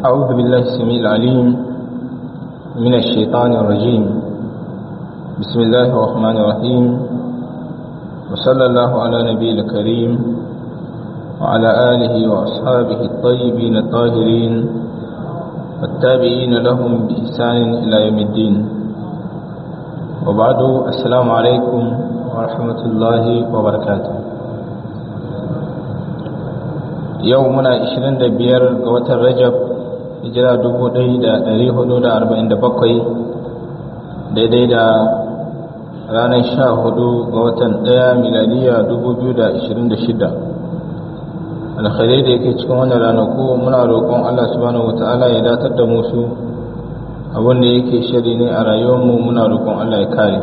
أعوذ بالله السميع العليم من الشيطان الرجيم. بسم الله الرحمن الرحيم، وصلى الله على نبي الكريم وعلى آله وأصحابه الطيبين الطاهرين والتابعين لهم بإحسان إلى يوم الدين. وبعد، السلام عليكم ورحمة الله وبركاته. يومنا 25 ga watan Rajab, hijira 1447, daidai da ranar 14 ga watan 1 miladiya 2026. alkhairai da yake cikin wannan ranaku muna roƙon Allah subhanahu wataala ya datar da musu, abin da yake shari ne a rayuwarmu muna roƙon Allah ya kare.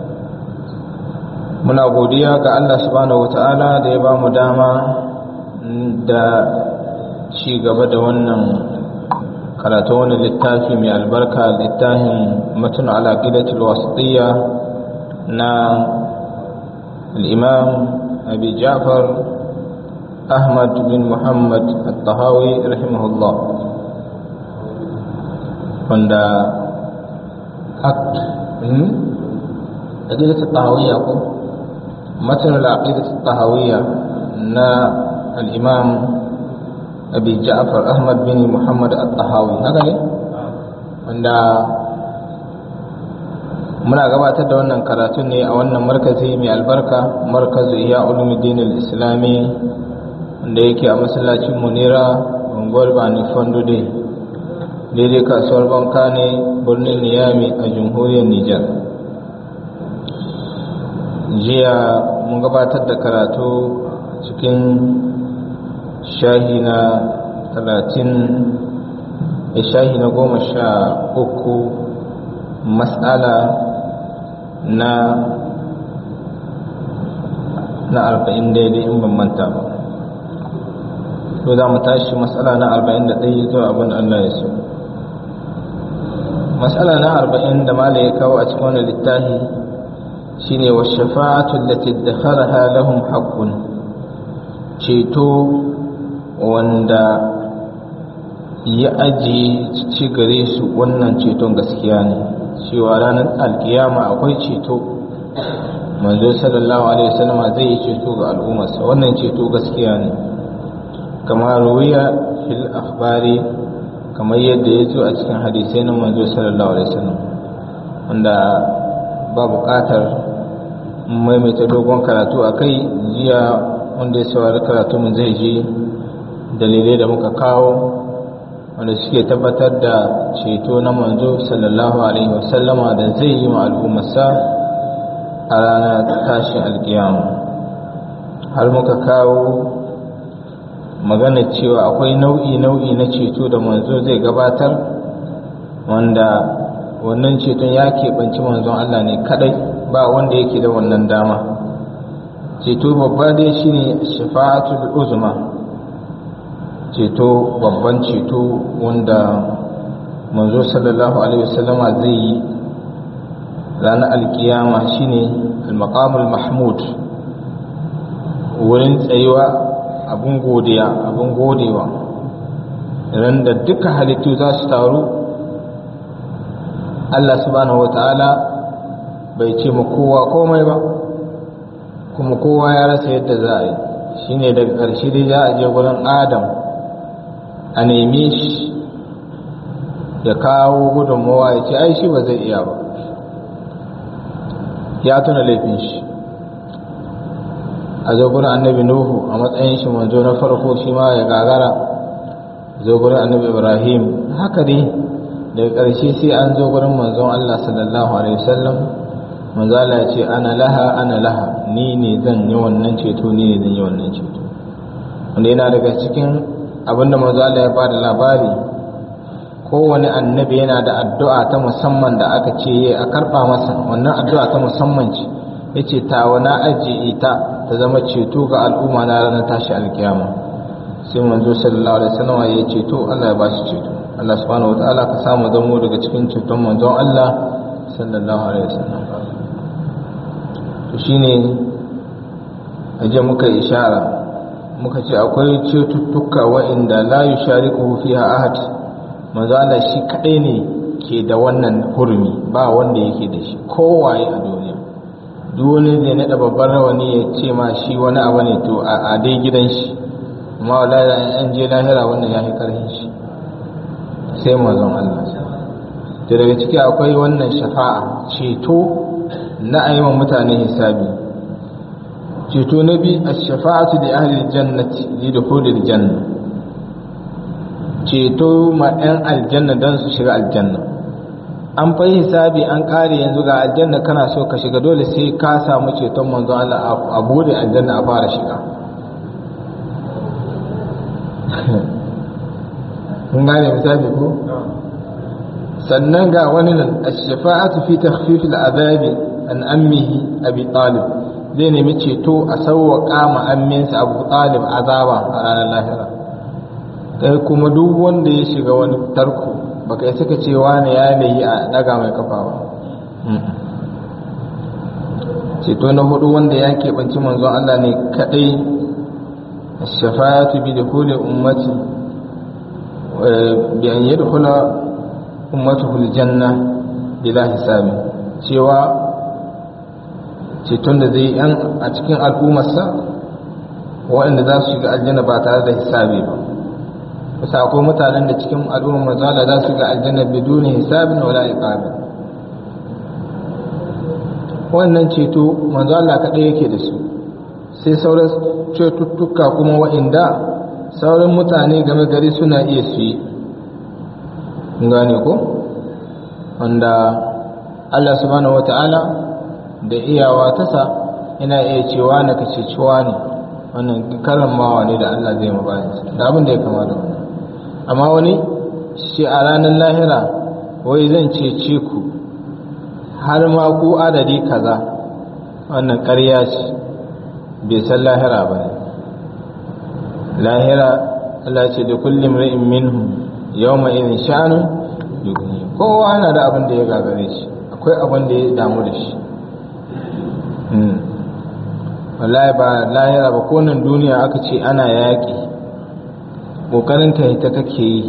Muna godiya ga Allah subhanahu wataala da ya ba mu dama da ci gaba da wannan karatu wani littafi mai albarka, littafin matn al-aqidatul wasitiyya na al-imam Abi Ja'far Ahmad bin Muhammad al-Tahawi rahimahullah, wanda aqidatul tahawiyya ko matn al-aqidatul tahawiyya na al-imam Abi Ja'far Ahmad bin Muhammad al-Tahawi, haka ne, wanda muna gabatar da wannan karatun ne a wannan markazi mai albarka, markazu Ihya Ulumuddin al-Islami, wanda yake a masallacin Munira, unguwar Bani Fondude, daidai kasuwar Banka ne, birnin Niyami a jamhuriyar Nijar. Jiya mun gabatar da karatu cikin shahi na 13 mas'ala na 40 daidai in ban manta ba. to za mu tashi mas'ala na 41 zuwa abin Allah ya so. mas'ala na 40 da malai ya kawo a cikin wannan littafi shine wa shafa'atu allati dakharaha lahum haqqun, ceto wanda ya ajiye ci gare su wannan ceton gaskiya ne, cewa ranar alkiyama akwai ceto. Manzo sallallahu alaihi wasallam zai yi ceto ga al'ummarsa, wannan ceto gaskiya ne, kamar ruwiya fil akhbari, kamar yadda ya zo a cikin hadisai na manzo sallallahu alaihi wasallam, wanda ba buƙatar maimaita dogon karatu a kai. Jiya wanda ya saurari karatu mun zai ji dalilai da muka kawo wanda suke tabbatar da ceto na manzo sallallahu alaihi wasallama da zai yi ma al'ummarsa a ranar tashin alkiyama. har muka kawo magana cewa akwai nau'i na ceto da manzo zai gabatar, wanda wannan ceton ya keɓanci manzon Allah ne kadai, ba wanda yake da wannan dama. ceto babba dai shine shafa'atul uzma, ceto babban ceto wanda manzo sallallahu alaihi wasallama zai yi ranar alkiyama, shine al-maqamul mahmud, wurin tsayuwa abun godewa, ran da duka halittu za su taru. Allah subhanahu wataala bai ce ma kowa komai ba, kuma kowa ya rasa yadda za a yi. shine daga ƙarshe dai za a je gurin Adam a neme shi ya kawo gudunmawa, ya ce ai shi ba zai iya ba, ya tuna laifin shi. a zo gurin annabi Nuhu a matsayin shi manzo na farko, shi ma ya gagara. zo gurin annabi Ibrahim, haka dai daga ƙarshe sai an zo gurin manzon Allah sallallahu alaihi wasallam. manzo Allah ya ce ana laha, ni ne zan yi wannan ceto, wanda yana daga cikin abinda manzo Allah ya bada labari. kowane annabi yana da addu'a ta musamman da aka ce a karba masa, wannan addu'a ta musamman ce. yace tawa na ajiye ta zama ceto ga al'umma na ranar tashi alkiyama. sai manzo sallallahu alaihi wasallam ya ceto, Allah ya bashi ceto. Allah subhanahu wataala ka samu zamo daga cikin ceton manzon Allah sallallahu alaihi wasallam. to shine aje muka ishara muka ce akwai cututtuka wa'inda la yushariku fiha ahad, manzo Allah shi kadai ne ke da wannan hurumi, ba wanda yake da shi kowaye a duniya. Duk wani zai naɗa babban rawani ya ce ma shi wani abu ne to a dai gidan shi, amma wallahi an je lahira wannan ya fi karfin shi sai manzon Allah. To daga ciki akwai wannan shafa'a, ceto na ayyukan mutane hisabi. Ceto na bi ash-shafa'atu li ahli al-jannati li dukhuli al-janna, ceto ma 'yan aljanna don su shiga aljanna. An fa hisabi an kare, yanzu ga aljanna kana so ka shiga, dole sai ka samu ceton manzon Allah a bude aljanna a fara shiga. kun gane misali ko? Sannan ga wani nan ash-shafa'atu fi takhfif al-'adhabi an ammihi Abi Talib, zai nemi ceto a sauwaƙa ma amminsa Abu Talib azaba a ranar lahira. Kai kuma duk wanda ya shiga wani tarko baka yi suka ce wani ya layi a daga mai kafa ba. Ceto na hudu wanda ya keɓanci manzon Allah ne kaɗai, ash-shafa'atu bi dukhuli ummati bi an yadkhula ummatuhu al-janna bila hisabi, cewa ceton da zai yan a cikin al'ummarsa waɗanda za su shiga aljanna ba tare da hisabi ba. Kusa akwai mutanen da cikin al'ummar manzo Allah za su shiga aljanna biduni hisabin wala iqabin. Wannan ceto manzo Allah kadai yake da su, sai sauran cetuttuka kuma waɗanda sauran mutane game gari suna iya su yi. Gane ko? Wanda Allah subhanahu wata'ala da iyawa tasa yana iya cewa na kace cewa ne, wannan karamawa ne da Allah zai mabayin da abin da ya kama da wannan. Amma wani shi a ranar lahira wai zan cece ku har ma ku adadi kaza, wannan ƙarya ce, bai san lahira ba ne. Lahira Allah ce da kullum ra'in minhum yawma idhin sha'anun yughni, kowa na da abin da ya gagare shi, akwai abin da ya damu da shi. Wallahi ba lahira ba, ko nan duniya aka ce ana yaƙi, ƙoƙarin ta ita kake yi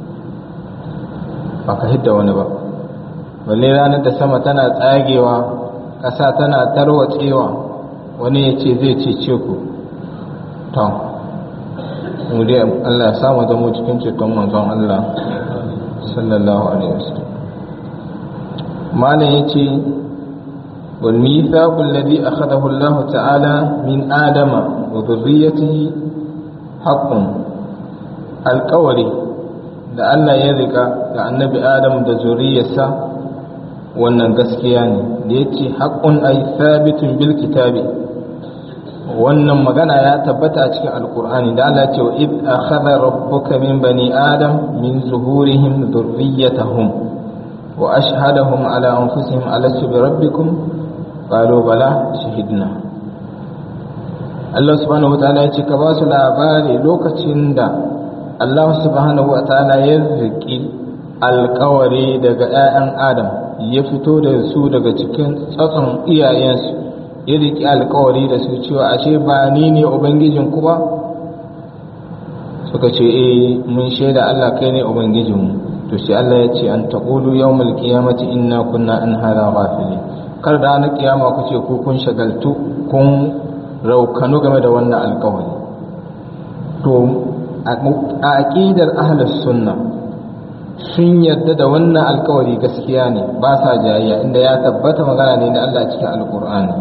ba ka hidda wani ba. Balle ranar da sama tana tsagewa, ƙasa tana tarwatsewa, wani ya ce zai cece ku. To mu dai Allah ya samu zama cikin ceton manzon Allah sallallahu alaihi wasallam. Malam yace wal mithaq alladhi akhadahu Allah ta'ala min adama wa dhurriyyatihi haqqun, alqawli da Allah ya rika ga annabi Adam da zuriyarsa wannan gaskiya ne, da yace haqqun ay thabitun bil kitabi, wannan magana ya tabbata a cikin alkur'ani da Allah ce wa id akhadha rabbuka min bani adam min zuhurihim dhurriyyatahum wa ashhadahum ala anfusihim alastu bi rabbikum qalu bala shahidna. Allah subhanahu wataala ya ce ka ba su labari lokacin da Allah subhanahu wataala ya riki alƙawari daga 'ya'yan Adam, ya fito da su daga cikin tsatson iyayensu, ya riƙi alƙawari da su cewa ashe ba ni ne ubangijinku ba? Suka ce mun shaida Allah kai ne ubangijinmu. To sai Allah ya ce an taqulu yawmal qiyamati inna kunna an hada ghafilin, kar da na kiyama ku ce ku kun shagaltu kun raukanu game da wannan alƙawari. To a aqidar ahlus sunna sun yarda da wannan alƙawari gaskiya ne, ba sa jayayya, inda ya tabbata magana ne na Allah cikin alƙur'ani.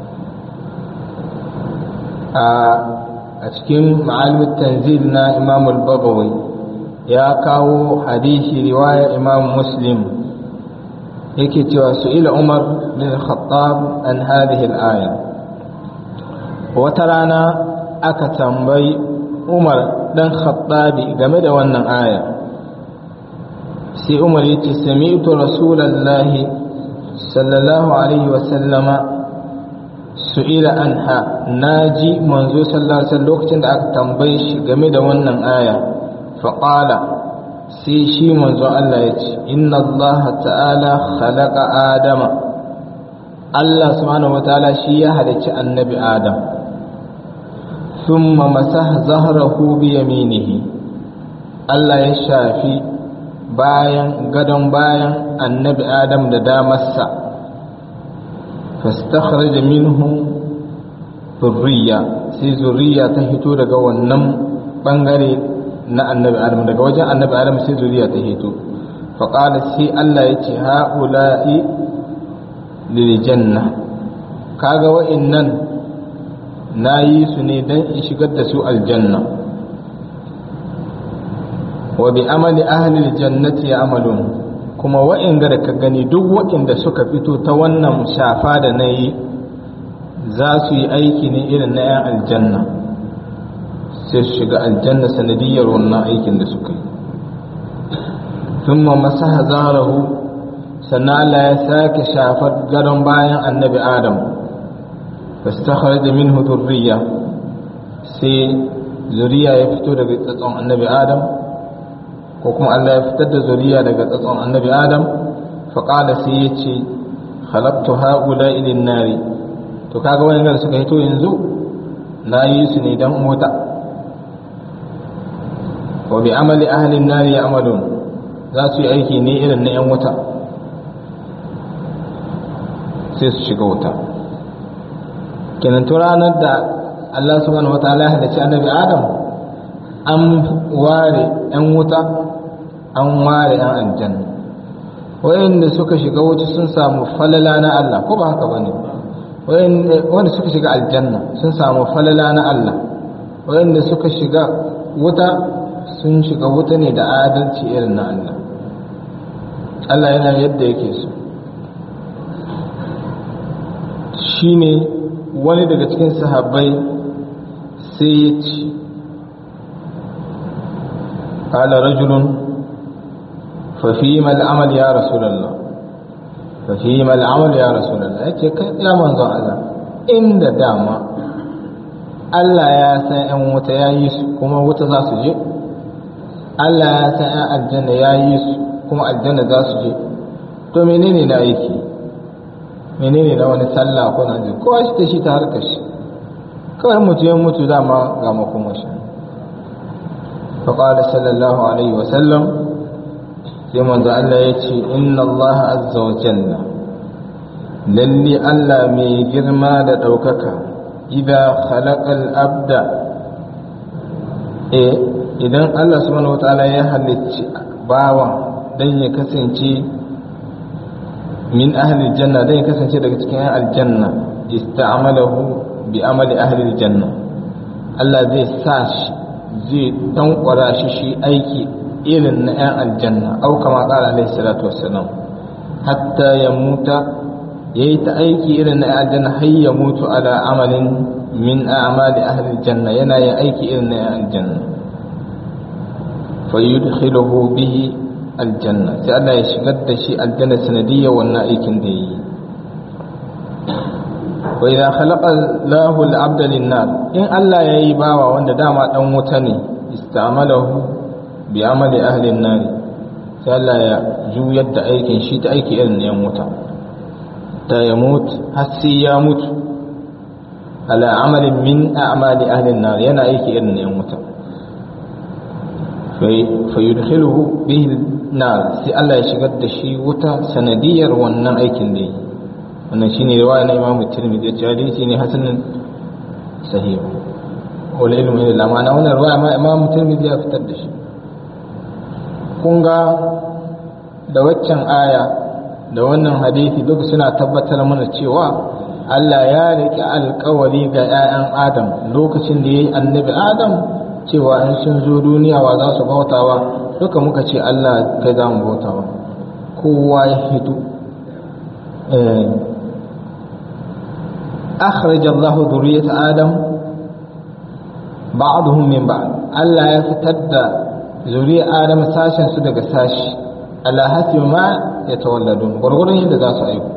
A cikin ma'alimut tanzil na Imam al-Baghawi ya kawo hadisi riwaya Imam Muslim, yake cewa su'ila Umar bin Khattab an hadhihi al-aya. Wata rana aka tambayi Umar dan Khattabi game da wannan aya, sai Umar yace sami'tu Rasulullahi sallallahu alaihi wa sallama su'ila anha, naji manzo sallallahu alaihi wasallam lokacin da aka tambaye shi game da wannan aya, faqala, sai shi manzo Allah ya ce inna Allah ta'ala khalaqa adama, Allah subhanahu wataala shi ya halicci annabi Adam, thumma masaha zahrahu bi yaminihi, Allah ya shafi bayan gadon bayan annabi adam da damarsa fastakhraja minhu zurriya sai zuriya ta hito daga wannan bangare na annabi adam, daga wajen annabi adam sai zuriya ta hito. faqala sai Allah ya ce haula'i lil janna, kaga wa'annan nayi su ne dan in shigar da su aljanna. wa bi amali ahli aljannati ya'malun, kuma wa'inda da ka gani duk wa'inda suka fito ta wannan shafa da nayi za su yi aiki ne irin na 'yan aljanna, sai su shiga aljanna sanadiyar wannan aikin da suka yi. thumma masaha zahrahu, sannan Allah ya sake shafar gadon bayan annabi adam, fastakhraja minhu dhurriya, sai zuriya ya fito daga tsatson annabi adam, ko kuma Allah ya fitar da zuriya daga tsatson annabi adam. faqala sai ya ce khalaqtu haula'i lin nari, to kaga wani da suka hito yanzu na yi su ne dan mota. wa bi amali ahli an-nari ya'malun, za su yi aiki ne irin na 'yan wuta sai su shiga wuta. kenan to ranar da Allah subhanahu wataala ya halicci annabi adam, an ware 'yan wuta an ware 'yan aljanna. wayanda suka shiga wuta sun samu falala na Allah, ko ba haka bane? wanda suka shiga aljanna sun samu falala na Allah, wayanda suka shiga wuta sun shiga wuta ne da adalci irin na Allah. Allah yana yadda yake so. shine wani daga cikin sahabbai sai ya ce qala rajulun fa fima al-amal ya rasulullah, fa fima al-amal ya rasulullah, yace kai ya manzo Allah, inda dama Allah ya san 'yan wuta ya yi su kuma wuta za su je, Allah ya san 'yan aljanna ya yi su kuma aljanna za su je, to menene na aiki, menene na wani sallah ko na ji kowa shi da shi ta harkar shi, kawai mutu ya mutu dama ga makomashi. faƙaɗa sallallahu alaihi wasallam, sai manzo Allah ya ce inna Allah azza wa jalla, lalle Allah mai girma da ɗaukaka, idan khalaqal abda, idan Allah subhanahu wa ta'ala ya halicci bawa dan ya kasance min ahli aljanna, dan ya kasance daga cikin aljanna, ista'malahu bi amali ahli aljanna, Allah zai sa shi, zai tankwara shi aiki irin na 'yan aljanna, au kama qala alaihi salatu wassalam, hatta ya muta, yayi ta aiki irin na 'yan aljanna har ya mutu ala amalin min a'mali ahli aljanna, yana yin aiki irin na 'yan aljanna. fa yudkhiluhu bihi aljanna, sai Allah ya shigar da shi aljanna sanadiyya wannan aikin da yi. wa idza khalaqa Allahu al-'abda lin-nar, in Allah yayi bawa wanda dama dan wuta ne, istamalahu bi amali ahli an-nar, sai Allah ya juyar da aikin shi ta aiki irin yan wuta, ta ya mutu har sai ya mutu ala amalin min a'mali ahli an-nar, yana aiki irin yan wuta. fa yudkhiluhu bihi an-nar, sai Allah ya shigar da shi wuta sanadiyar wannan aikin da yi. wannan shine riwaya na Imam Tirmidhi, ya ce hadisi ne hasanin sahih. wal ilmu illa ma'ana, wannan riwaya ma Imam Tirmidhi ya fitar da shi. kun ga da waccan aya da wannan hadisi duk suna tabbatar mana cewa Allah ya rike alƙawari ga 'ya'yan Adam lokacin da yayi annabi Adam, cewa in sun zo duniya wa za su bautawa, duka muka ce Allah kai za mu bautawa, kowa ya hito. akhraj Allah dhurriyyat Adam ba'dhum min ba'd, Allah ya fitar da zuriyar Adam sashen su daga sashi, ala hasbi ma yatawalladun, gurgurun yadda za su aiko.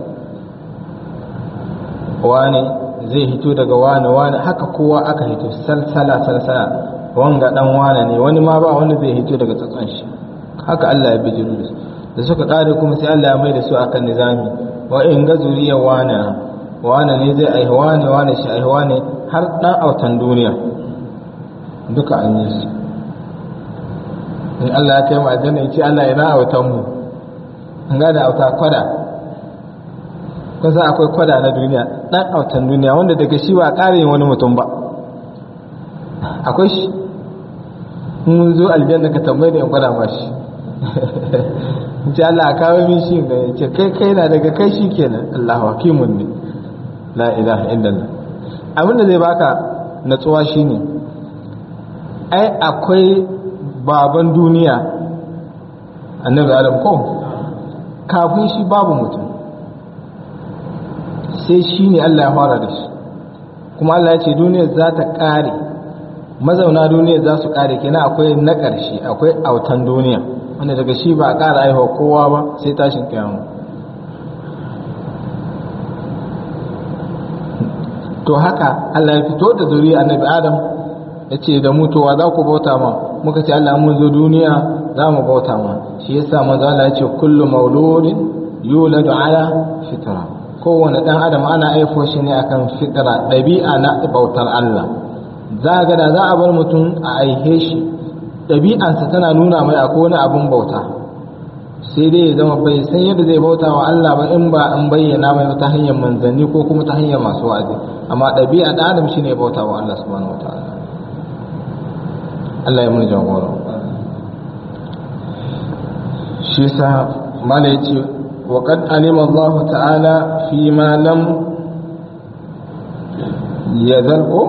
wani zai hito daga wani haka kowa aka hito salsala wanga dan wane ne, wani ma ba wanda zai hito daga tsatson shi, haka Allah ya bijiru da su. da suka kare kuma sai Allah ya mai da su akan nizami, wa in ga zuriyar wane ne zai aihi wane shi aihi wane, har dan autan duniya duka an yi su. in Allah ya kai mu aljanna yace Allah ina autan mu an ga da auta kwada kusa akwai kwada na duniya dan autan duniya wanda daga shi ba ƙarin wani mutum ba akwai shi mun zo aljanna ka tambaye da in kwada ba shi ce Allah a kawo min shi ga yace kai na daga kai shi kenan Allahu hakimun ne la ilaha illallah abin da zai baka natsuwa shine ai akwai baban duniya annabi Adam ko kafin shi babu mutum sai shi ne Allah ya fara da shi kuma Allah ya ce duniyar za ta ƙare mazauna duniyar za su ƙare kenan akwai na ƙarshe akwai autan duniya wanda daga shi ba a ƙara aihuwa kowa ba sai tashin kiyama to haka Allah ya fito da zuriya annabi Adam ya ce da mutuwa za ku bauta ma muka ce Allah mun zo duniya za mu bauta ma shi yasa manzo Allah ya ce kullu mauludin yuladu ala fitra kowane dan adam ana aifo shi ne akan fitra dabi'a na bautar Allah za ga da za a bar mutum a aihe shi dabi'ansa tana nuna mai akwai wani abun bauta sai dai ya zama bai san yadda zai bauta wa Allah ba in ba an bayyana mai ta hanyar manzanni ko kuma ta hanyar masu wa'azi amma dabi'a dan adam shine bauta wa Allah subhanahu wataala Allah ya mun jagora shi sa mala yace wa qad alima Allah ta'ala fi ma lam yazalqu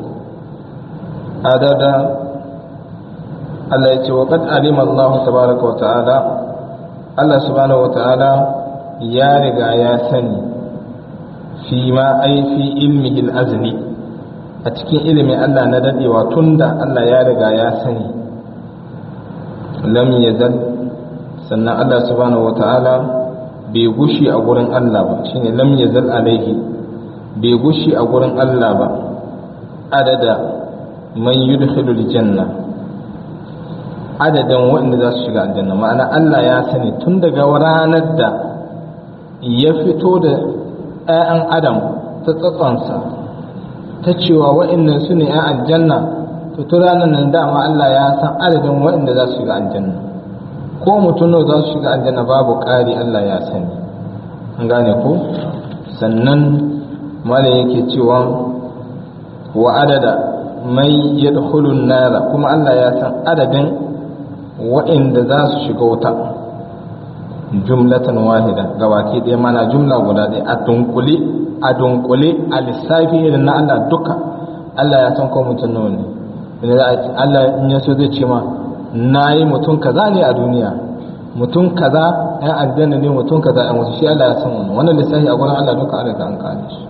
adada Allah yace wa qad alima Allah tabaaraka wa ta'ala Allah subhanahu wa ta'ala ya riga ya sani fi ma ai fi ilmihi al-azli a cikin ilimin Allah na dadewa tunda Allah ya riga ya sani lam yazal sannan Allah subhanahu wata'ala bai gushi a gurin Allah ba shine lam yazal alaihi bai gushi a gurin Allah ba adada man yudkhilul janna adadin wanda za su shiga aljanna ma'ana Allah ya sani tun daga ranar da ya fito da 'ya'yan adam ta tsatsonsa ta cewa wa'annan su ne 'yan aljanna to ta ranar nan dama Allah ya san adadin wa'anda za su shiga aljanna ko mutum za su shiga aljanna babu ƙari Allah ya sani an gane ko sannan mala yake cewa wa adada mai yadkhulun nara kuma Allah ya san adadin wa'anda za su shiga wuta jumlatan wahida gabaki ɗaya mana jumla guda ɗaya a dunkule a lissafi irin na Allah duka Allah ya san ko mutum nawa ne Allah in ya so zai ce ma na yi mutum kaza ne a duniya mutum kaza yan aljanna ne mutum kaza yan wasu shi Allah ya san wannan lissafi a gurin Allah duka an riga an kare shi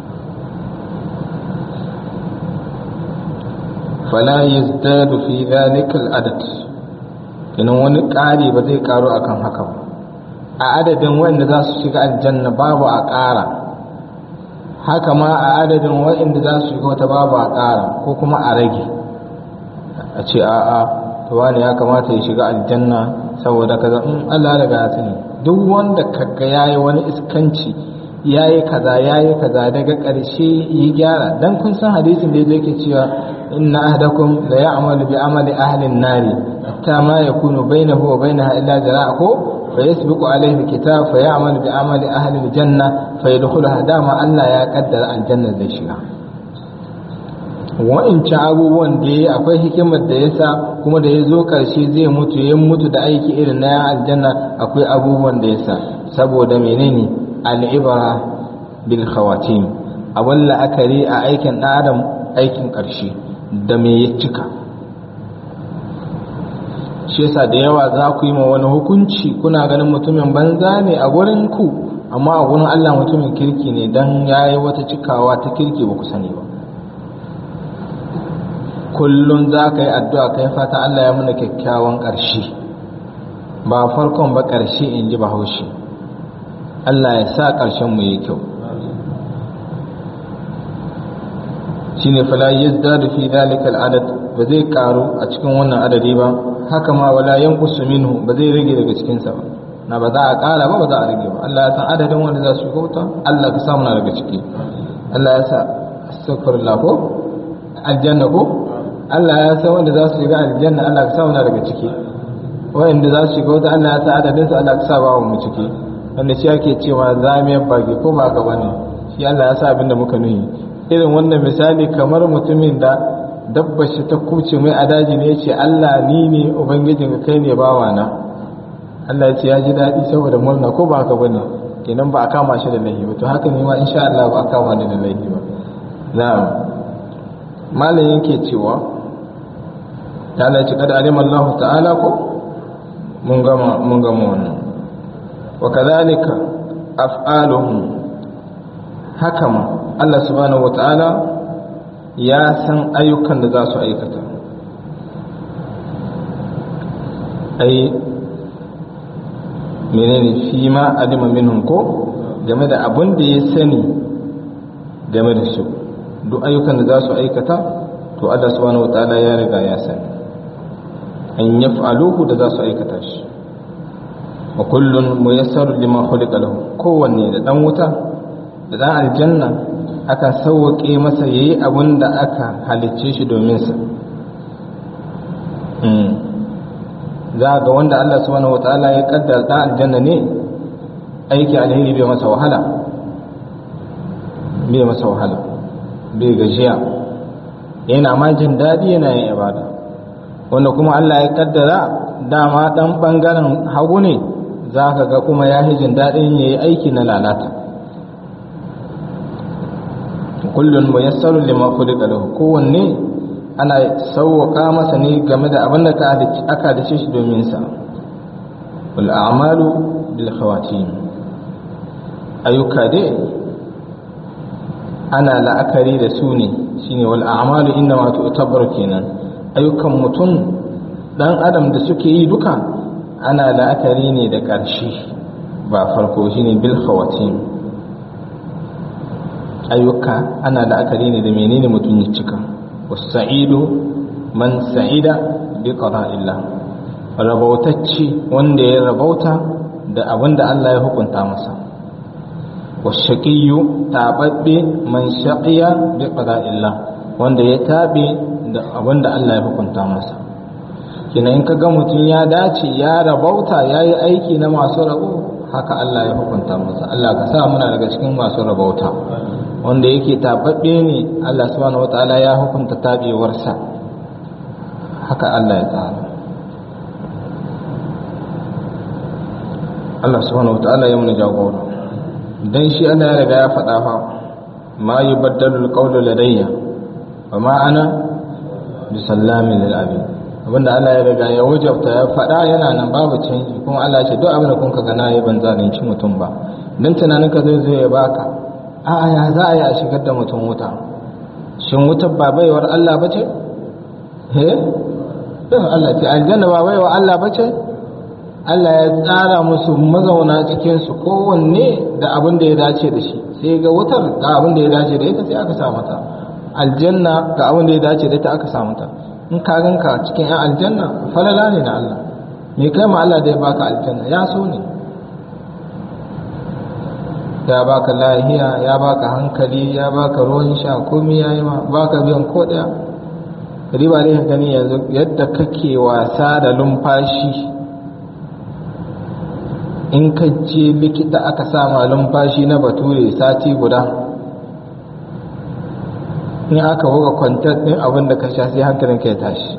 fala yazdadu fi dhalika al-adad kinan wani ƙari ba zai ƙaru akan haka ba a adadin wanda za su shiga aljanna babu a ƙara haka ma a adadin wanda za su shiga wata babu a ƙara ko kuma a rage a ce a'a to wani ya kamata ya shiga aljanna saboda kaza in Allah daga ya sani duk wanda kaga yayi wani iskanci yayi kaza daga ƙarshe yi gyara dan kun san hadisin da yake cewa inna ahadakum la ya'malu bi amali ahli an-nari hatta ma yakunu bainahu wa bainaha illa zira'u فيسبق عليه الكتاب فيعمل بعمل أهل الجنة فيدخلها دام الله يا قدر الجنة زي شيئا وإن abubuwan da akwai hikimar da yasa kuma da yazo karshe zai mutu ya mutu da aiki irin na aljanna akwai abubuwan da yasa saboda menene al-ibra bil khawatim abun la'akari a aikin dan adam aikin karshe da me ya cika shi yasa da yawa za ku yi ma wani hukunci kuna ganin mutumin banza ne a gurin ku amma a gurin Allah mutumin kirki ne dan yayi wata cikawa ta kirki ba ku sani ba kullun za ka yi addu'a kai fata Allah ya muna kyakkyawan ƙarshe ba farkon ba ƙarshe in ji bahaushe Allah ya sa ƙarshen mu yi kyau shine fala yazdadu fi dhalika al-adad ba zai karu a cikin wannan adadi ba haka ma wala yanqusu minhu ba zai rage daga cikin sa ba na ba za a kara ba za a rage ba Allah ya san adadin wanda za su shiga Allah ka samu na daga ciki Allah ya sa astaghfirullah ko aljanna ko Allah ya san wanda za su shiga aljanna Allah ka samu na daga ciki wa'anda za su shiga wata Allah ya sa adadin su Allah ka sa ba mu ciki wanda shi ake cewa zamiyar baki ko ba gaba ne shi Allah ya sa abin da muka nuhi irin wannan misali kamar mutumin da dabba shi ta kuce mai a daji ne ce Allah ni ne ubangijin ka kai ne bawa na Allah ya ce ya ji daɗi saboda murna ko ba haka bane kenan ba a kama shi da laifi ba to haka ne ma insha Allah ba a kama ni da laifi ba na'am malam yake cewa ta Allah ce kada alim Allah ta'ala ko mun gama wannan wa kadhalika af'aluhum haka ma Allah subhanahu wa ta'ala ya san ayyukan da za su aikata ai menene fi ma alima minhum ko game da abun da ya sani game da su duk ayyukan da za su aikata to Allah subhanahu wataala ya riga ya sani an yaf'aluhu da za su aikata shi wa kullun muyassar lima khuliqa lahu kowanne da dan wuta da dan aljanna aka sauke masa yayi abun da aka halicce shi domin sa za ga wanda Allah subhanahu wataala ya kaddara dan aljanna ne aiki alheri bai masa wahala bai gajiya yana ma jin daɗi yana yin ibada wanda kuma Allah ya kaddara dama dan bangaren hagu ne za ka ga kuma ya jin daɗin ya yi aiki na lalata kullum muyassarun lima khuliqa lahu kowanne ana sauwaka masa ne game da abin da aka dace shi domin sa wal a'malu bil khawatim ayyuka dai ana la'akari da su ne shine wal a'malu inna ma tu'tabaru kenan ayyukan mutum dan adam da suke yi duka ana la'akari ne da ƙarshe ba farko shine bil khawatim ayyuka ana la'akari ne da menene mutum ya cika was-sa'idu man sa'ida bi qada'illah rabautacci wanda ya rabauta da abinda Allah ya hukunta masa was-shaqiyyu tababbe man shaqiya bi qada'illah wanda ya tabe da abinda Allah ya hukunta masa kina in kaga mutum ya dace ya rabauta yayi aiki na masu rabo haka Allah ya hukunta masa Allah ka sa muna daga cikin masu rabauta wanda yake tababbe ne Allah subhanahu wataala ya hukunta tabewarsa haka Allah ya tsara Allah subhanahu wataala ya muna jagora dan shi Allah ya riga ya faɗa fa ma yubaddalu alqawlu ladayya wa ma ana bisallamin lil abid abinda Allah ya riga ya wajabta ya faɗa yana nan babu canji kuma Allah ya ce duk abin da kun ka ga nayi ban zalunci mutum ba dan tunanin ka zai zo ya baka a'a ya za a yi a shigar da mutum wuta shin wutar ba baiwar Allah bace Allah ce aljanna ba baiwar Allah bace Allah ya tsara musu mazauna cikin su kowanne da abin da ya dace da shi sai ga wutar ga abin da ya dace da ita sai aka sa mata aljanna ga abin da ya dace da ita aka sa mata in ka ganka cikin ƴan aljanna falala ne na Allah me kai ma Allah da ya baka aljanna ya so ne ya baka lahiya ya baka hankali ya baka ruwan sha komai yayi ma baka biyan ko daya riba ne ka gani yanzu yadda kake wasa da lumfashi in ka je likita aka sama lumfashi na bature sati guda in aka buga kwantar din abin da ka sha sai hankalin ka ya tashi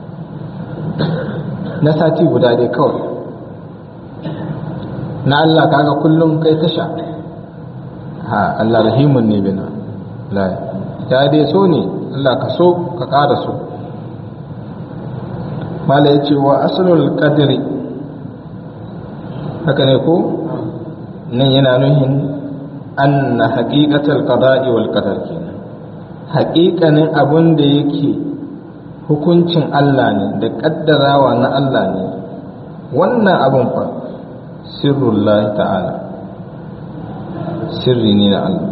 na sati guda dai kawai na Allah kaga kullum kai ta sha ha Allah rahimun ne bina la ya dai so ne Allah ka so ka ƙara so mala yace wa aslul qadri haka ne ko nan yana nuhin anna haqiqatul qada'i wal qadar kenan haƙiƙanin abun da yake hukuncin Allah ne da kaddarawa na Allah ne wannan abun fa sirrullahi ta'ala sirri ne na Allah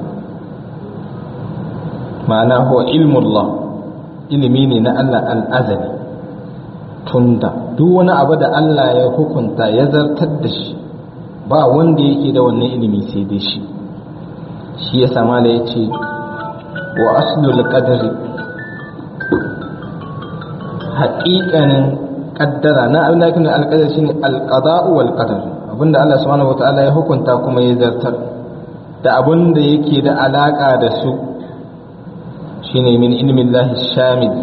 ma'ana huwa ilmullah ilimi ne na Allah al'azali tunda duk wani abu da Allah ya hukunta ya zartar da shi ba wanda yake da wannan ilimi sai dai shi shi ya sama da ya ce wa aslul qadri haƙiƙanin kaddara na abin da ake nuna alqadar shine alqada'u wal qadar abinda Allah subhanahu wataala ya hukunta kuma ya zartar da abinda yake da alaka da su shine min ilmin lahi shamil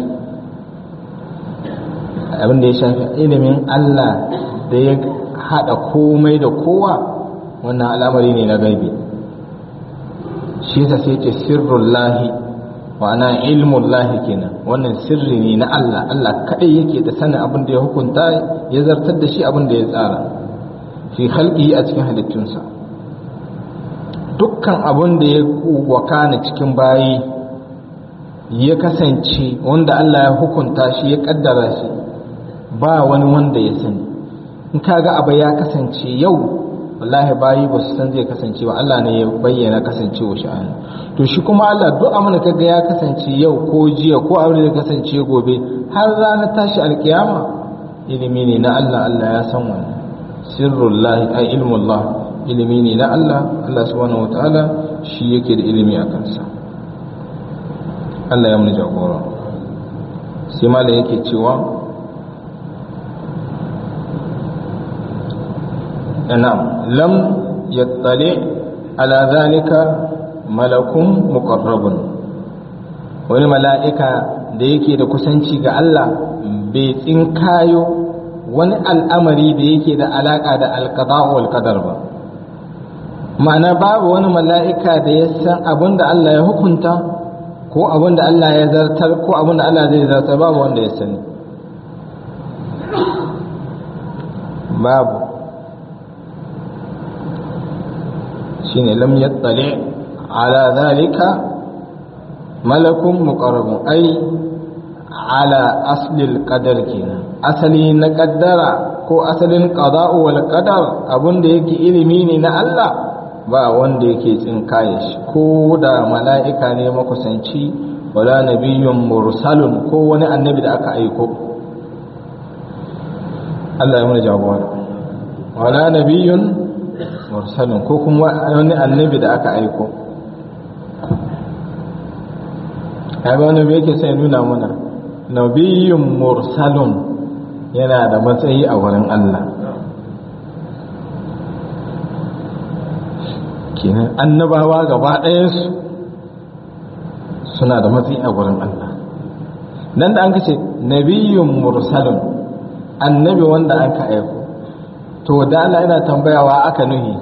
abinda ya shafi ilimin Allah da ya hada komai da kowa wannan al'amari ne na gaibi shi yasa sai ce sirrullahi ma'ana ilmun lahi kenan wannan sirri ne na Allah Allah kadai yake da sanin abin da ya hukunta ya zartar da shi abin da ya tsara fi khalqihi a cikin halittunsa dukkan abin da ya wakana cikin bayi ya kasance wanda Allah ya hukunta shi ya kaddara shi ba wani wanda ya sani in kaga abu ya kasance yau wallahi bayi ba su san zai kasance ba Allah ne ya bayyana kasancewa sha'ani to shi kuma Allah duk abin da kaga ya kasance yau ko jiya ko abin da ya kasance gobe har ranar tashi alkiyama ilimi ne na Allah Allah ya san wannan sirrullahi ay ilmullah ilimi ne na Allah Allah subhanahu wataala shi yake da ilimi a kansa Allah ya mun jagora sai malam yake cewa na'am lam yattali ala zalika malakun muqarrabun wani mala'ika da yake da kusanci ga Allah bai tsinkayo wani al'amari da yake da alaka da alqada'u wal qadar ba ma'ana babu wani mala'ika da ya san abinda Allah ya hukunta ko abinda Allah ya zartar ko abinda Allah zai zartar babu wanda ya sani babu shine lam yattali ala zalika malakun muqarrabun ay ala aslil qadar kenan asali na kaddara ko asalin qada'u wal qadar abinda yake ilimi ne na Allah ba wanda yake tsinkaye shi ko da mala'ika ne makusanci wala nabiyyun mursalun ko wani annabi da aka aiko Allah ya mana jagora wala nabiyyun mursalun ko kuma wani annabi da aka aiko ai wani bai yake sai nuna mana nabiyyun mursalun yana da matsayi a wurin Allah kenan annabawa gaba ɗayansu suna da matsayi a wurin Allah nan da an kace nabiyyun mursalun annabi wanda aka aiko to da Allah yana tambayawa aka nuhi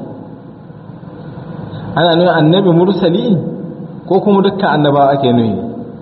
ana nuna annabi mursali ko kuma dukkan annabawa ake nuhi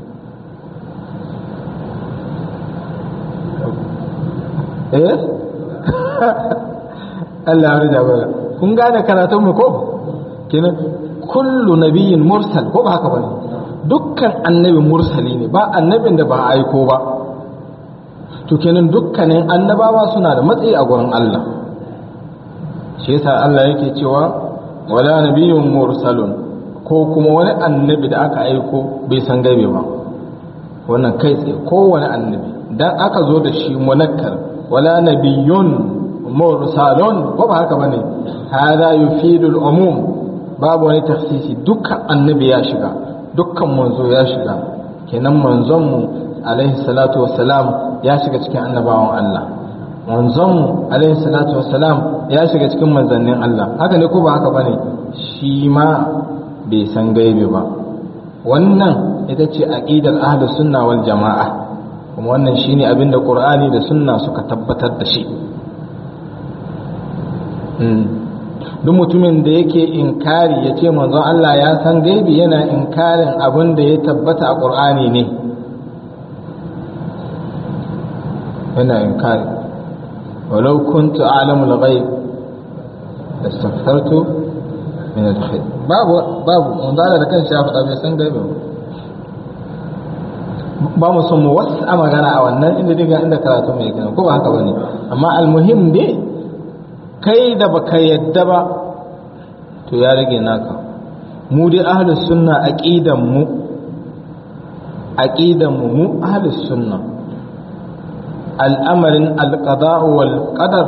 Allah ya rida bala kun gane karatun mu ko kenan kullu nabiyyin mursal ko ba haka bane dukkan annabi mursali ne ba annabin da ba aiko ba to kenan dukkanin annabawa suna da matsayi a gurin Allah shi yasa Allah yake cewa wala nabiyyun mursalun ko kuma wani annabi da aka aiko bai san gaibe ba wannan kai tsaye kowane annabi dan aka zo da shi munakkar wala nabiyyun mursalun ko ba haka bane hada yufidul umum babu wani takhsisi dukkan annabi ya shiga dukkan manzo ya shiga kenan manzon mu alaihi salatu wassalam ya shiga cikin annabawan Allah manzon mu alaihi salatu wassalam ya shiga cikin manzannin Allah haka ne ko ba haka bane shi ma bai san gaibe ba wannan ita ce aqidar ahlus sunna wal jamaa kuma wannan shine abinda qur'ani da sunna suka tabbatar da shi duk mutumin da yake inkari ya ce manzon Allah ya san gaibi yana inkarin abin da ya tabbata a qur'ani ne yana inkari walau kuntu a'lamu al-ghaib lastaghfartu min al-khair babu manzon Allah da kanshi ya faɗa bai san gaibi ba mu son mu wasu magana a wannan inda karatu mai gina ko ba haka bane amma almuhim ne kai da baka yadda ba to ya rage naka mu dai ahlus sunna aqidan mu ahlus sunna al'amarin alqada wal qadar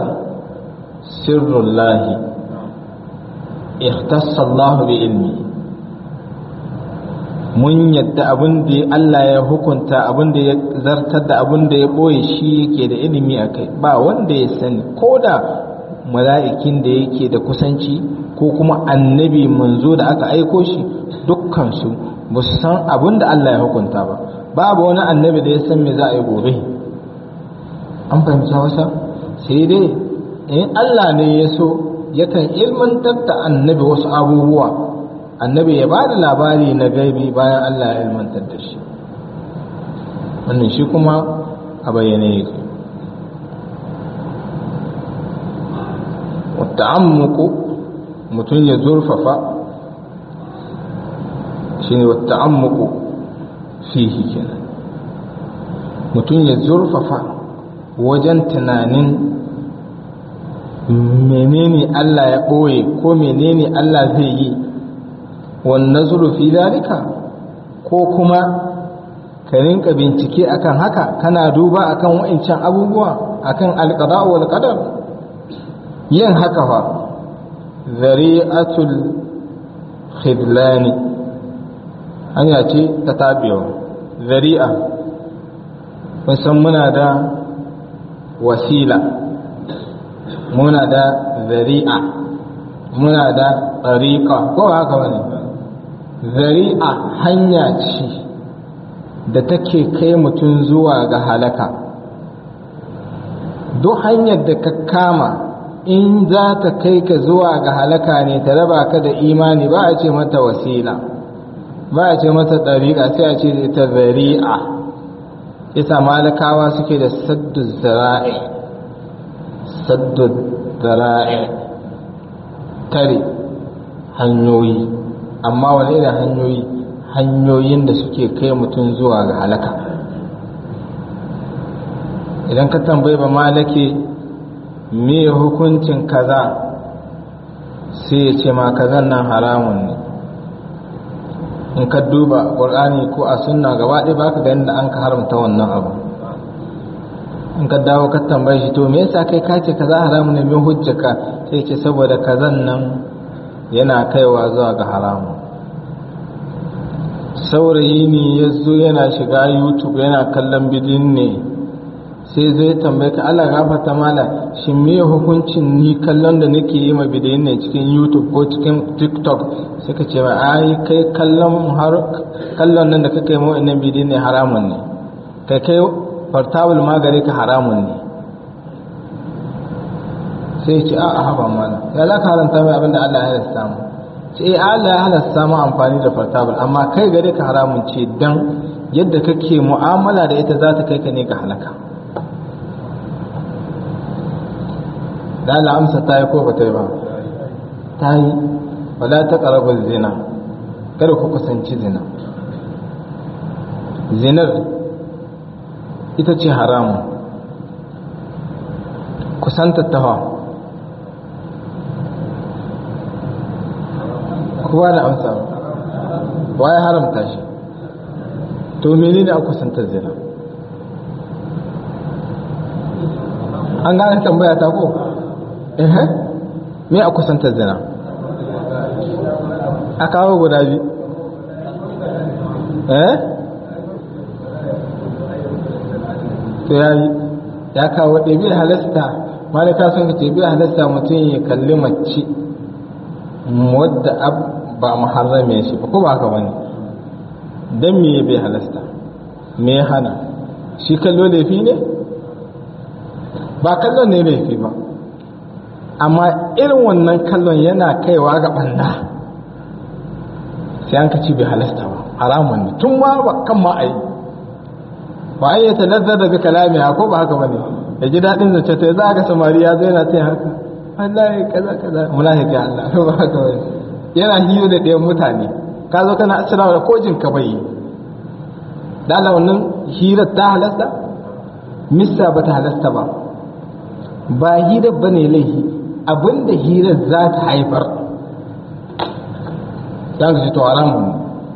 sirrullah ikhtassa Allah bi ilmi mun yadda abin da Allah ya hukunta, abin da ya zartar da abin da ya boye shi yake da ilimi a kai, ba wanda ya sani, ko da mala'ikin da yake da kusanci ko kuma annabi manzo da aka aiko shi, dukkansu ba su san abin da Allah ya hukunta ba. Babu wani annabi da ya san me za a yi gobe. An fahimci wasa? Sai dai in Allah ne ya so yakan ilmantar da annabi wasu abubuwa, annabi ya ba da labari na gaibi bayan Allah ya ilmantar da shi. Wannan shi kuma a bayyane yake. Wata ammuku mutum ya zurfafa shi ne wata ammuku fihi kenan, mutum ya zurfafa wajen tunanin menene Allah ya ɓoye ko menene Allah zai yi, wannan zurfi dalika, ko kuma ka rinka bincike akan haka, kana duba akan wa'incan abubuwa, akan alqada wal qadar. Yin haka fa zari'atul khidlani, hanya ce ta tabewa. Zari'a musan muna da wasila, muna da zari'a, muna da tsariƙa, ko haka wani. Zari'a hanya ce da take kai mutum zuwa ga halaka. Duk hanyar da ka kama in za ta kai ka zuwa ga halaka ne, ta raba ka da imani, ba a ce mata wasila, ba a ce mata tsariƙa, sai a ce ita zari'a. Isa malakawa suke da saddu zara'i, saddu zara'i, tare hanyoyi. Amma wani irin hanyoyi? Hanyoyin da suke kai mutum zuwa ga halaka. Idan ka tambayi ba malake me hukuncin kaza, sai ya ce ma kazan nan haramun ne. In ka duba ƙur'ani ko a sunna gaba ɗaya ba ka ganin da an ka haramta wannan abu. In ka dawo ka tambaye shi to me yasa kai ka ce kaza haramun ne, me hujjaka? Sai ce saboda kazan nan yana kaiwa zuwa ga haramun. Saurayi ne ya zo yana shiga YouTube yana kallon bidin ne, sai zai tambaye ka Allah gafarta mala, shin me hukuncin ni kallon da nake yi ma bidin ne cikin YouTube ko cikin TikTok? Sai ka ce ba ai kai kallon nan da kake mu innan bidin ne haramun ne, kai portable ma gare ka haramun ne. Sai ya ce a haba mana, ya za ka haranta mai abin da Allah ya halasta mu? Ce Allah ya halasta mu amfani da portable, amma kai gare ka haramun ce, dan yadda kake mu'amala da ita za ta kai ka ne ga halaka. da Allah amsa ta yi ko ba ta yi ba? Ta yi. Wala ta ƙarabar zina, kada ku kusanci zina. Zinar ita ce haramun, kusanta tawa. Kowa da amsa wa ya haramta shi? To mene ne a kusantar zina? An gane tambaya ta ko? Me a kusantar zina? A kawo guda biyu. To ya kawo ɗabi halasta, malaka sun ce bi halasta mutum ya kalli mace wadda ba muharrame shi ba, ko ba haka bane? Dan me bai halasta? Me ya hana? Shi kallo laifi ne? Ba kallon ne laifi ba, amma irin wannan kallon yana kaiwa ga ɓanna, sai an ka ci bai halasta ba, haramun ne tun ma ba kan ma a yi. Ba a yi talazzar da bi kalami ko ba haka bane? Da ji daɗin zance ta za ga samari ya zai na ta haka, wallahi kaza kaza, mulahiki Allah, ko ba haka bane? Yana hiyo da ɗayan mutane, ka zo kana asirawa da kojin ka bai. Da Allah wannan hirar ta halasta? Mista ba ta halasta ba. Ba hirar ba ne laifi, abinda hirar za ta haifar. Za ka ce to haramun.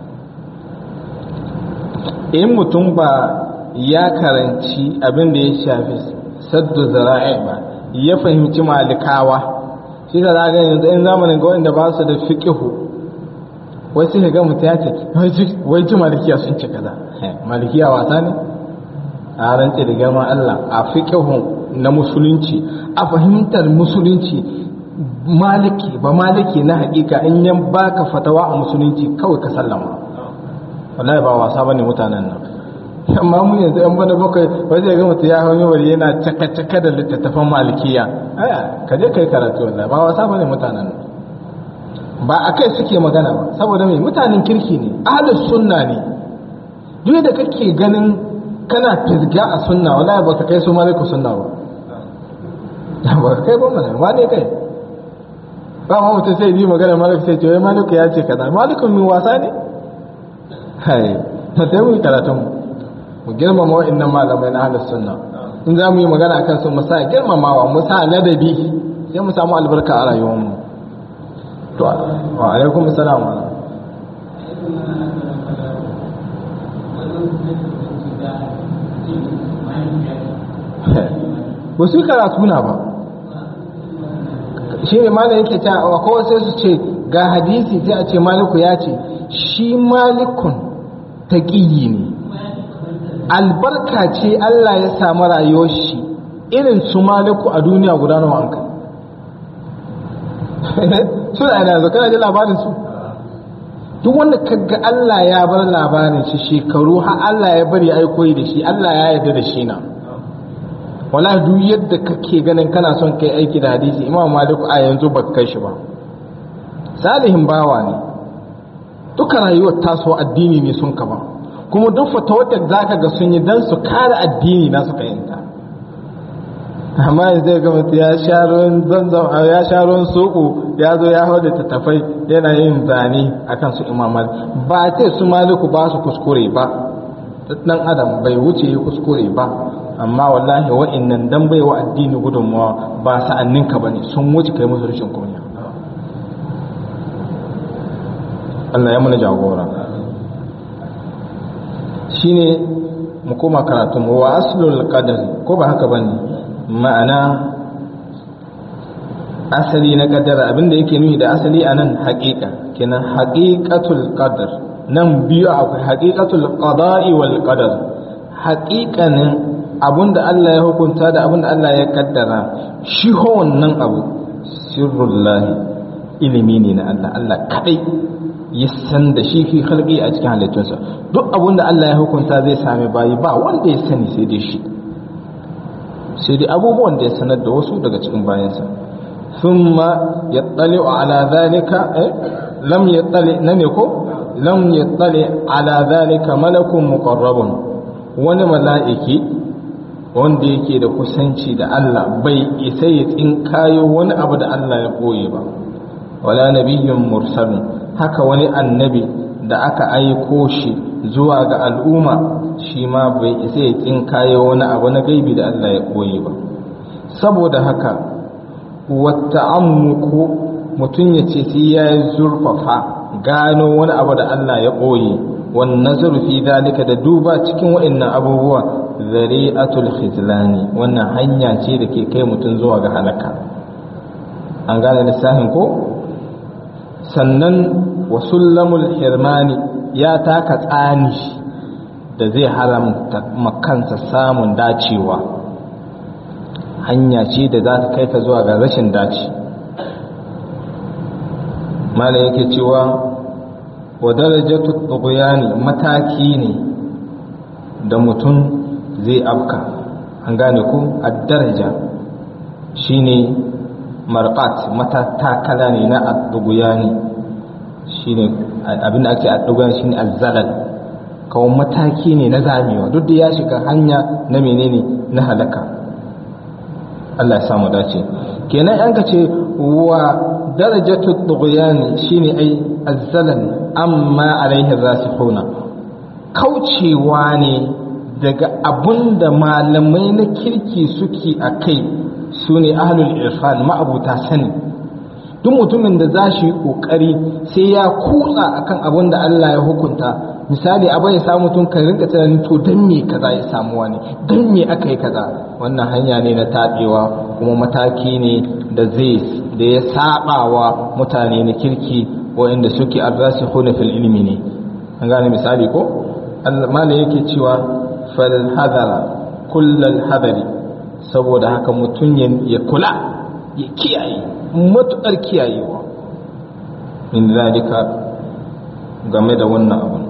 In mutum ba ya karanci abin da ya shafi saddu zara'i ba, ya fahimci malikawa, shi da za ga yanzu in zamanin ga wanda ba su da fiqihu wai sai ga mutum ya ce wai ji malikiya sun ce kaza malikiya wasa ne a rantse da girman Allah a fiqhun na musulunci a fahimtar musulunci maliki na hakika in yan baka fatawa a musulunci kawai ka sallama wallahi ba wasa bane mutanen nan amma mu yanzu an bada bakwai wai zai ga mutum ya hawo wari yana caka da littattafan malikiya ka je kai karatu wallahi ba wasa bane mutanen nan ba akai suke magana ba saboda mai mutanen kirki ne ahlus sunna ne duk da kake ganin kana fizga a sunna wallahi baka kai su maliku sunna ba ba kai ba mana wane kai ba ma mutum sai yi magana maliku sai ce wai maliku ya ce kaza malikun min wasa ne hai ta sai mu karatun mu girmama wa'annan malamai na ahlus sunna in za mu yi magana akan su mu sa girmamawa mu sa ladabi sai mu samu albarka a rayuwar mu to wa alaikum assalam ba su karatu na ba shi ne malam yake ta kawai sai su ce ga hadisi sai a ce maliku ya ce shi malikun taqiyi ne albarka ce Allah ya samu rayuwar shi irin su maliku a duniya guda nawa an kai su da yana kana ji labarin su duk wanda kaga Allah ya bar labarin shi shekaru har Allah ya bari ai koyi da shi Allah ya yarda da shi na wallahi duk yadda kake ganin kana son kai aiki da hadisi Imam Malik a yanzu baka kai shi ba salihin bawa ne duka rayuwar taso addini ne sun ka ba kuma duk fatawar da zaka ga sun yi dan su kare addini na suka yinta amma yanzu zai ga mutum ya sha ruwan zanzan ya sha ruwan soko ya zo ya hau da tattafai yana yin zane akan su Imam Malik ba ce su Maliku ba su kuskure ba dan adam bai wuce ya kuskure ba amma wallahi wa'annan dan bai wa addini gudunmawa ba sa'annin ka bane sun wuce kai musu rashin kunya Allah ya mana jagora shine mu koma karatu wa aslul qadar ko ba haka bane ma'ana asali na kaddara abinda yake nufi da asali anan haqiqa kenan haqiqatul qadar nan biyu akwai haqiqatul qada'i wal qadar haqiqanin abinda Allah ya hukunta da abinda Allah ya kaddara shi ho wannan abu sirrullahi ilimi ne na Allah Allah kadai ya san da shi fi khalqi a cikin halittunsa duk abinda Allah ya hukunta zai same bayi ba wanda ya sani sai dai shi sai dai abubuwan da ya sanar da wasu daga cikin bayansa thumma yattali'u ala dhalika lam yattali ala dhalika malakun muqarrabun wani mala'iki wanda yake da kusanci da Allah bai isa ya tsinkayo wani abu da Allah ya koye ba wala nabiyyun mursalun haka wani annabi da aka aiko shi zuwa ga al'umma shi ma bai isa ya tsinkayo wani abu na gaibi da Allah ya koye ba saboda haka wata ammuku mutum ya ce sai ya zurfafa gano wani abu da Allah ya koye wan nazaru fi dalika da duba cikin wa'annan abubuwa zari'atul khizlani wannan hanya ce da ke kai mutum zuwa ga halaka an gane lissafin ko sannan wasullamul hirmani ya taka tsani da zai haramta makansa samun dacewa hanya ce da za ta kai ka zuwa ga rashin dace mala yake cewa wa darajatu tughyani mataki ne da mutum zai afka an gane ku ad-daraja shine marqat matakala ne na ad-dughyani shine abinda ake ad-dughyani shine az-zalal kawo mataki ne na zamewa duk da ya shiga hanya na menene na halaka Allah ya samu dace kenan an kace wa darajatu tughyani shine ai az-zalal amma alaihi rasikhuna kaucewa ne daga abun da malamai na kirki suke a kai su ne ahlul irfan ma'abuta sani duk mutumin da za shi kokari sai ya kutsa akan abun da Allah ya hukunta misali abu ya samu tun ka rinka tunanin to dan me kaza ya samu wani dan me aka yi kaza wannan hanya ne na tabewa kuma mataki ne da ya sabawa mutane na kirki wa'inda suke ar-rasikhuna fil ilmi ne an gane misali ko malai yake cewa fal hadara kullal hadari saboda haka mutun ya kula ya kiyaye matukar kiyayewa in zalika game da wannan abun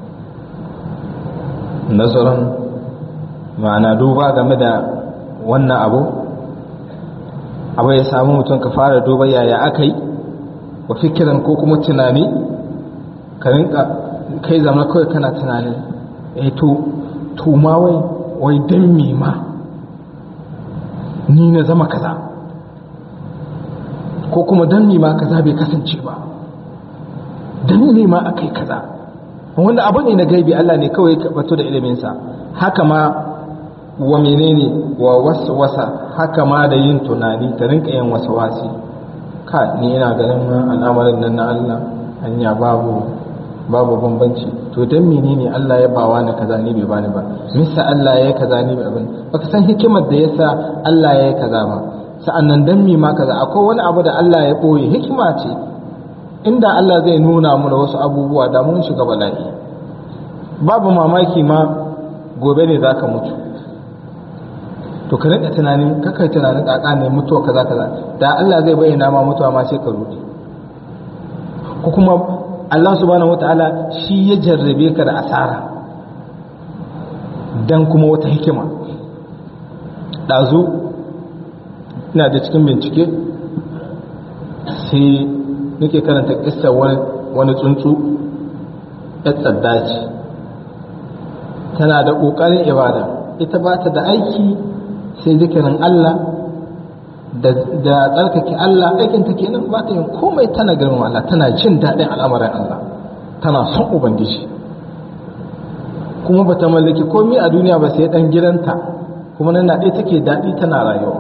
nazaran ma'ana duba game da wannan abu ya samu mutum ka fara duba yaya aka yi wa fikiran ko kuma tunani ka rinka kai zama kawai kana tunani to ma wai dan me ma ni na zama kaza ko kuma dan me ma kaza bai kasance ba dan me ma akai kaza wanda abu ne na gaibi Allah ne kawai ya bato da ilimin sa haka ma wa menene wa waswasa haka ma da yin tunani ka rinka yin waswasi ka ni ina ganin al'amarin nan na Allah hanya babu bambanci to dan menene Allah ya bawa ni kaza ni bai bani ba misa Allah ya yi kaza ni bai bani baka san hikimar da yasa Allah ya yi kaza ba sa'annan dan me ma kaza akwai wani abu da Allah ya boye hikima ce inda Allah zai nuna mu da wasu abubuwa da mun shiga bala'i babu mamaki ma gobe ne zaka mutu to ka rinka tunanin kakai tunanin kaka ne mutuwa kaza da Allah zai bayyana ma mutuwa ma sai ka rudi ko kuma Allah subhanahu wataala shi ya jarrabe ka da asara dan kuma wata hikima dazu ina da cikin bincike sai nake karanta kissa wani tsuntsu ya tsaddaci tana da kokarin ibada ita ba ta da aiki sai zikirin Allah da tsarkake Allah aikinta kenan ba ta yin komai tana girma Allah tana jin daɗin al'amarin Allah tana son ubangiji kuma ba ta mallaki komai a duniya ba sai ɗan gidanta kuma nan na ɗaya take daɗi tana rayuwa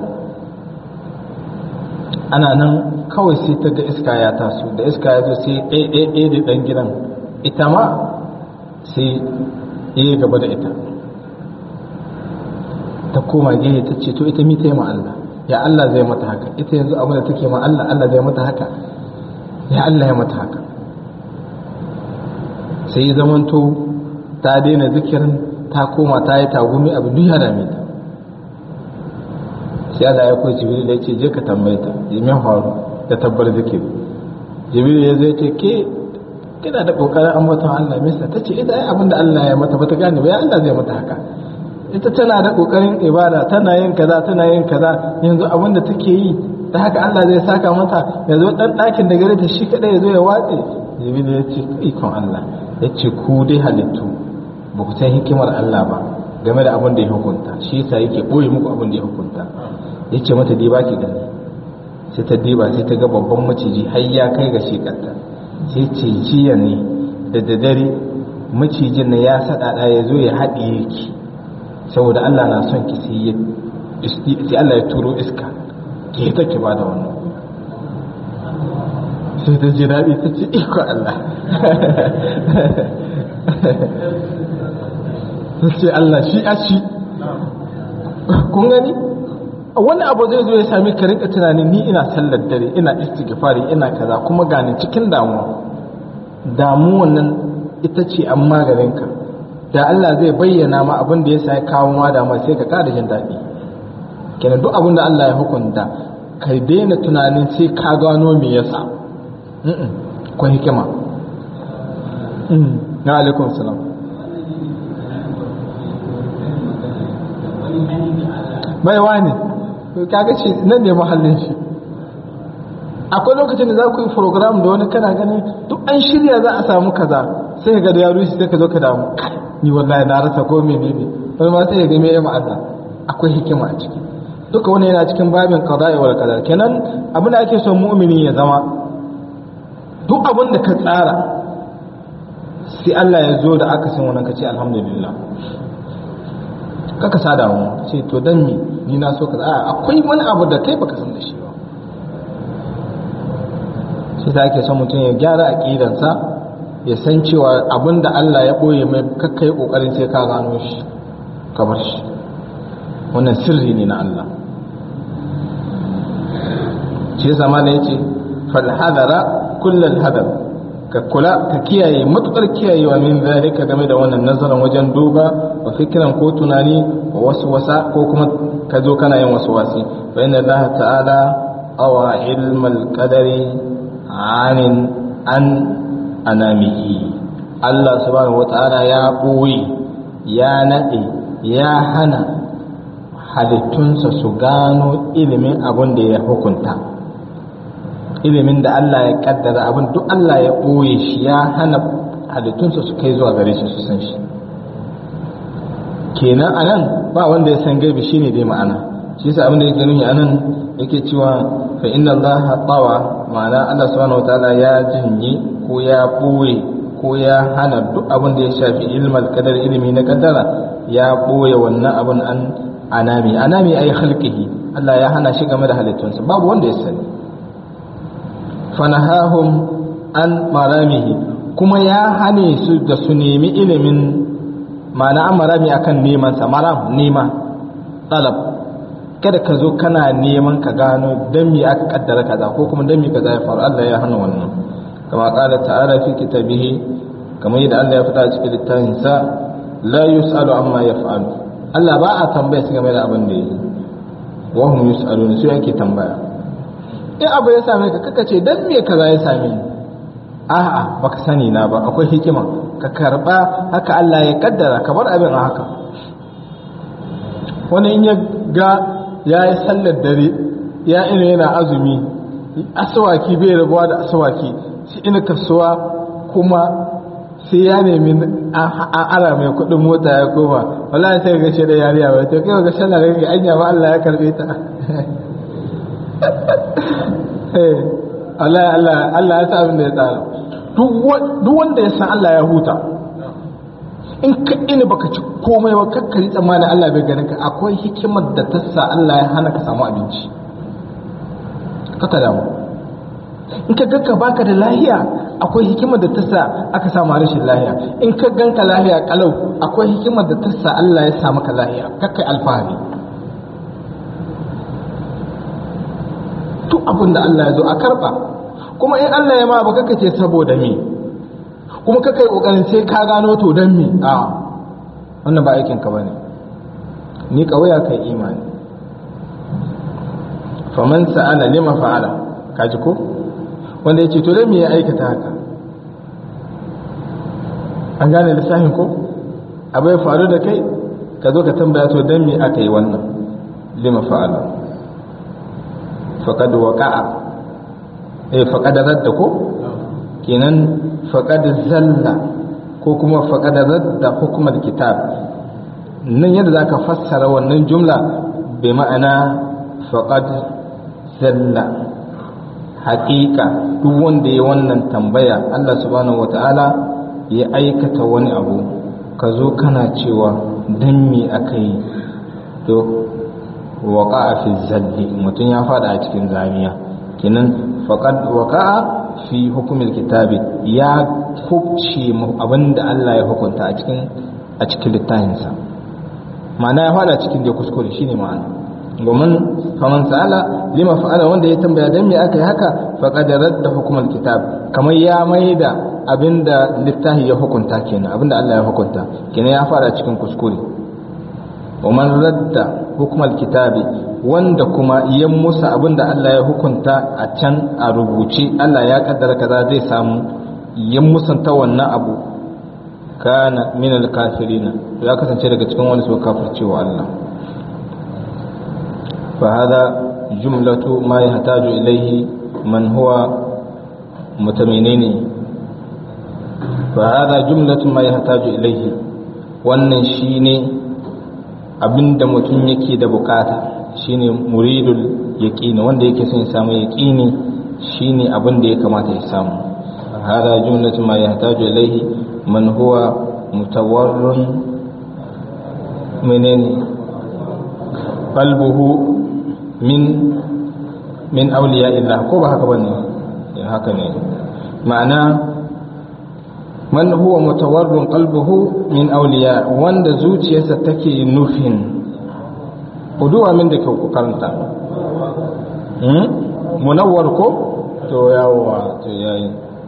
ana nan kawai sai ta ga iska ya taso da iska ya zo sai ɗaya da ɗan gidan ita ma sai ya gaba da ita ta koma gehe ta ce to ita mi ta yi ma Allah ya Allah zai mata haka ita yanzu abin da take ma Allah Allah zai mata haka ya Allah ya mata haka sai zamanto ta daina zikirin ta koma ta yi tagumi abu duk ya dame ta sai Allah ya koyi Jibril ya ce je ka tambaye ta min faru da tabbar zikiri Jibril ya zai ce ke kina da kokarin ambaton Allah misa ta ce ita ai abin da Allah ya mata bata gane ba ya Allah zai mata haka ita tana da kokarin ibada tana yin kaza yanzu abin da take yi da haka Allah zai saka mata yanzu dan dakin da gare ta shi kadai yazo ya watse Jibril ya ce ikon Allah ya ce ku dai halittu ba ku san hikimar Allah ba game da abin da ya hukunta shi yasa yake boye muku abin da ya hukunta ya ce mata diba ki gani sai ta diba sai ta ga babban maciji har ya kai ga shekarta sai ce jiya ne da dare macijin na ya sadada ya zo ya haɗiye ki saboda Allah na son ki sai Allah ya turo iska ke take ba da wannan sai ta ji daɗi ta ce iko Allah ta ce Allah shi a shi kun gani wani abu zai zo ya sami ka rinka tunanin ni ina sallar dare ina istighfari ina kaza kuma gani cikin damuwan nan ita ce an maganinka da Allah zai bayyana ma abin da ya sa ya kawo ma dama sai ka kada jin daɗi kenan duk abin da Allah ya hukunta kai daina tunanin sai ka gano me yasa ko hikima na alaikum salam bai wani kaga ce nan ne mahallin shi akwai lokacin da za ku yi program da wani kana ganin duk an shirya za a samu kaza sai ga da ya rushe sai ka zo ka damu ni wallahi na rasa ko menene wani ma sai ya ga me ya ma'ana akwai hikima a ciki duka wani yana cikin babin qada'i wal qadar kenan abin da ake son mu'mini ya zama duk abin da ka tsara sai Allah ya zo da aka san wannan ka ce alhamdulillah kaka sada mu ce to dan ni na so kaza akwai wani abu da kai baka san da shi ba sai da ake son mutum ya gyara aqidansa ya san cewa abinda Allah ya boye mai kakkai kokarin sai ka gano shi ka bar shi wannan sirri ne na Allah shi yasa ma ne yace fal hadara kullal hadar ka kula ka kiyaye matukar kiyayewa min zalika game da wannan nazarin wajen duba wa fikiran ko tunani wa waswasa ko kuma ka zo kana yin waswasi fa inna Allah ta'ala awa ilmal qadari an anamihi Allah subhanahu wata'ala ya ɓoye ya naɗe ya hana halittunsa su gano ilimin abin da ya hukunta ilimin da Allah ya kaddara abin duk Allah ya ɓoye shi ya hana halittunsa su kai zuwa gare shi su san shi kenan anan ba wanda ya san gaibi shine dai ma'ana shi yasa abin da yake nufi anan yake cewa fa inna Allah tawa ma'ana Allah subhanahu wata'ala ya jinye ko ya ɓoye ko ya hana duk abin da ya shafi ilmal kadar ilimi na kaddara ya ɓoye wannan abin an anami ay khalqihi Allah ya hana shi game da halittunsa babu wanda ya sani fanahahum an maramihi kuma ya hane su da su nemi ilimin ma'ana an marami akan neman sa maram nema talab kada ka zo kana neman ka gano dan me aka kaddara kaza ko kuma dan me kaza ya faru Allah ya hana wannan kama qala ta'ala fi kitabihi kamar yadda Allah ya faɗa a cikin littafin sa la yus'alu amma yaf'alu Allah ba a tambaya su game da abin da yake wa hum yus'aluna su yake tambaya in abu ya same ka kaka ce dan me kaza ya same ni a'a baka sani na ba akwai hikima ka karba haka Allah ya kaddara ka bar abin a haka wani in ya ga ya yi sallar dare ya ina yana azumi asawaki bai rabuwa da asawaki shi ina kasuwa kuma sai ya nemi an ara mai kudin mota ya koma wallahi sai ga shi da yariya bai to kai ga sallar rage anya ba Allah ya karbe ta Allah ya sa abin da ya tsara duk wanda ya san Allah ya huta in ka ina baka ci komai ba kakkari tsammanin Allah bai ganin ka akwai hikimar da ta sa Allah ya hana ka samu abinci kaka damu in ka ganka baka da lahiya akwai hikimar da ta sa aka samu rashin lahiya in ka ganka lahiya kalau akwai hikimar da ta sa Allah ya sa maka lahiya kakkai alfahari duk abin da Allah ya zo a karba kuma in Allah ya ma ba kaka ce saboda me kuma kakai kokarin sai ka gano to dan me a wannan ba aikin ka bane ni kawai kai imani faman sa'ala lima fa'ala kaji ko wanda yace to dan me ya aikata haka an gane lissafin ko abu ya faru da kai ka zo ka tambaya to dan me aka yi wannan lima fa'ala faqad waqa'a faqad radda ko kenan faqad zalla ko kuma faqad radda hukumar kitab nan yadda zaka fassara wannan jumla bi ma'ana faqad zalla haqiqa duk wanda ya wannan tambaya Allah subhanahu wataala ya aikata wani abu ka zo kana cewa dan me akai to waqa'a fi zalli mutun ya fada a cikin zamiya kenan faqad waqa'a fi hukumil kitabi ya kubce abinda Allah ya hukunta a cikin littafinsa ma'ana ya fada cikin da kuskure shine ma'ana domin faman sa'ala lima fa'ala wanda ya tambaya dan me aka yi haka faqad radda hukumul kitab kamar ya maida abinda littafi ya hukunta kenan abinda Allah ya hukunta kenan ya fada cikin kuskure wa man radda hukumul kitabi wanda kuma yan musa abinda Allah ya hukunta a can a rubuce Allah ya kaddara kaza zai samu yan musanta wannan abu kana min al-kafirina ya kasance daga cikin wanda suka kafircewa Allah fa hada jumlatu ma yahtaju ilayhi man huwa mutaminini fa hada jumlatu ma yahtaju ilayhi wannan shine abinda mutum yake da bukata shine muridul yaqini wanda yake son ya samu yaqini shine abin da ya kamata ya samu hada jumlatu ma yahtaju ilayhi man huwa mutawarrun menene qalbuhu min awliya illah ko ba haka bane haka ne ma'ana man huwa mutawarrun qalbuhu min awliya wanda zuciyarsa take nufin huduwa min da kyau ku karanta munawwar ko to yawa to yayi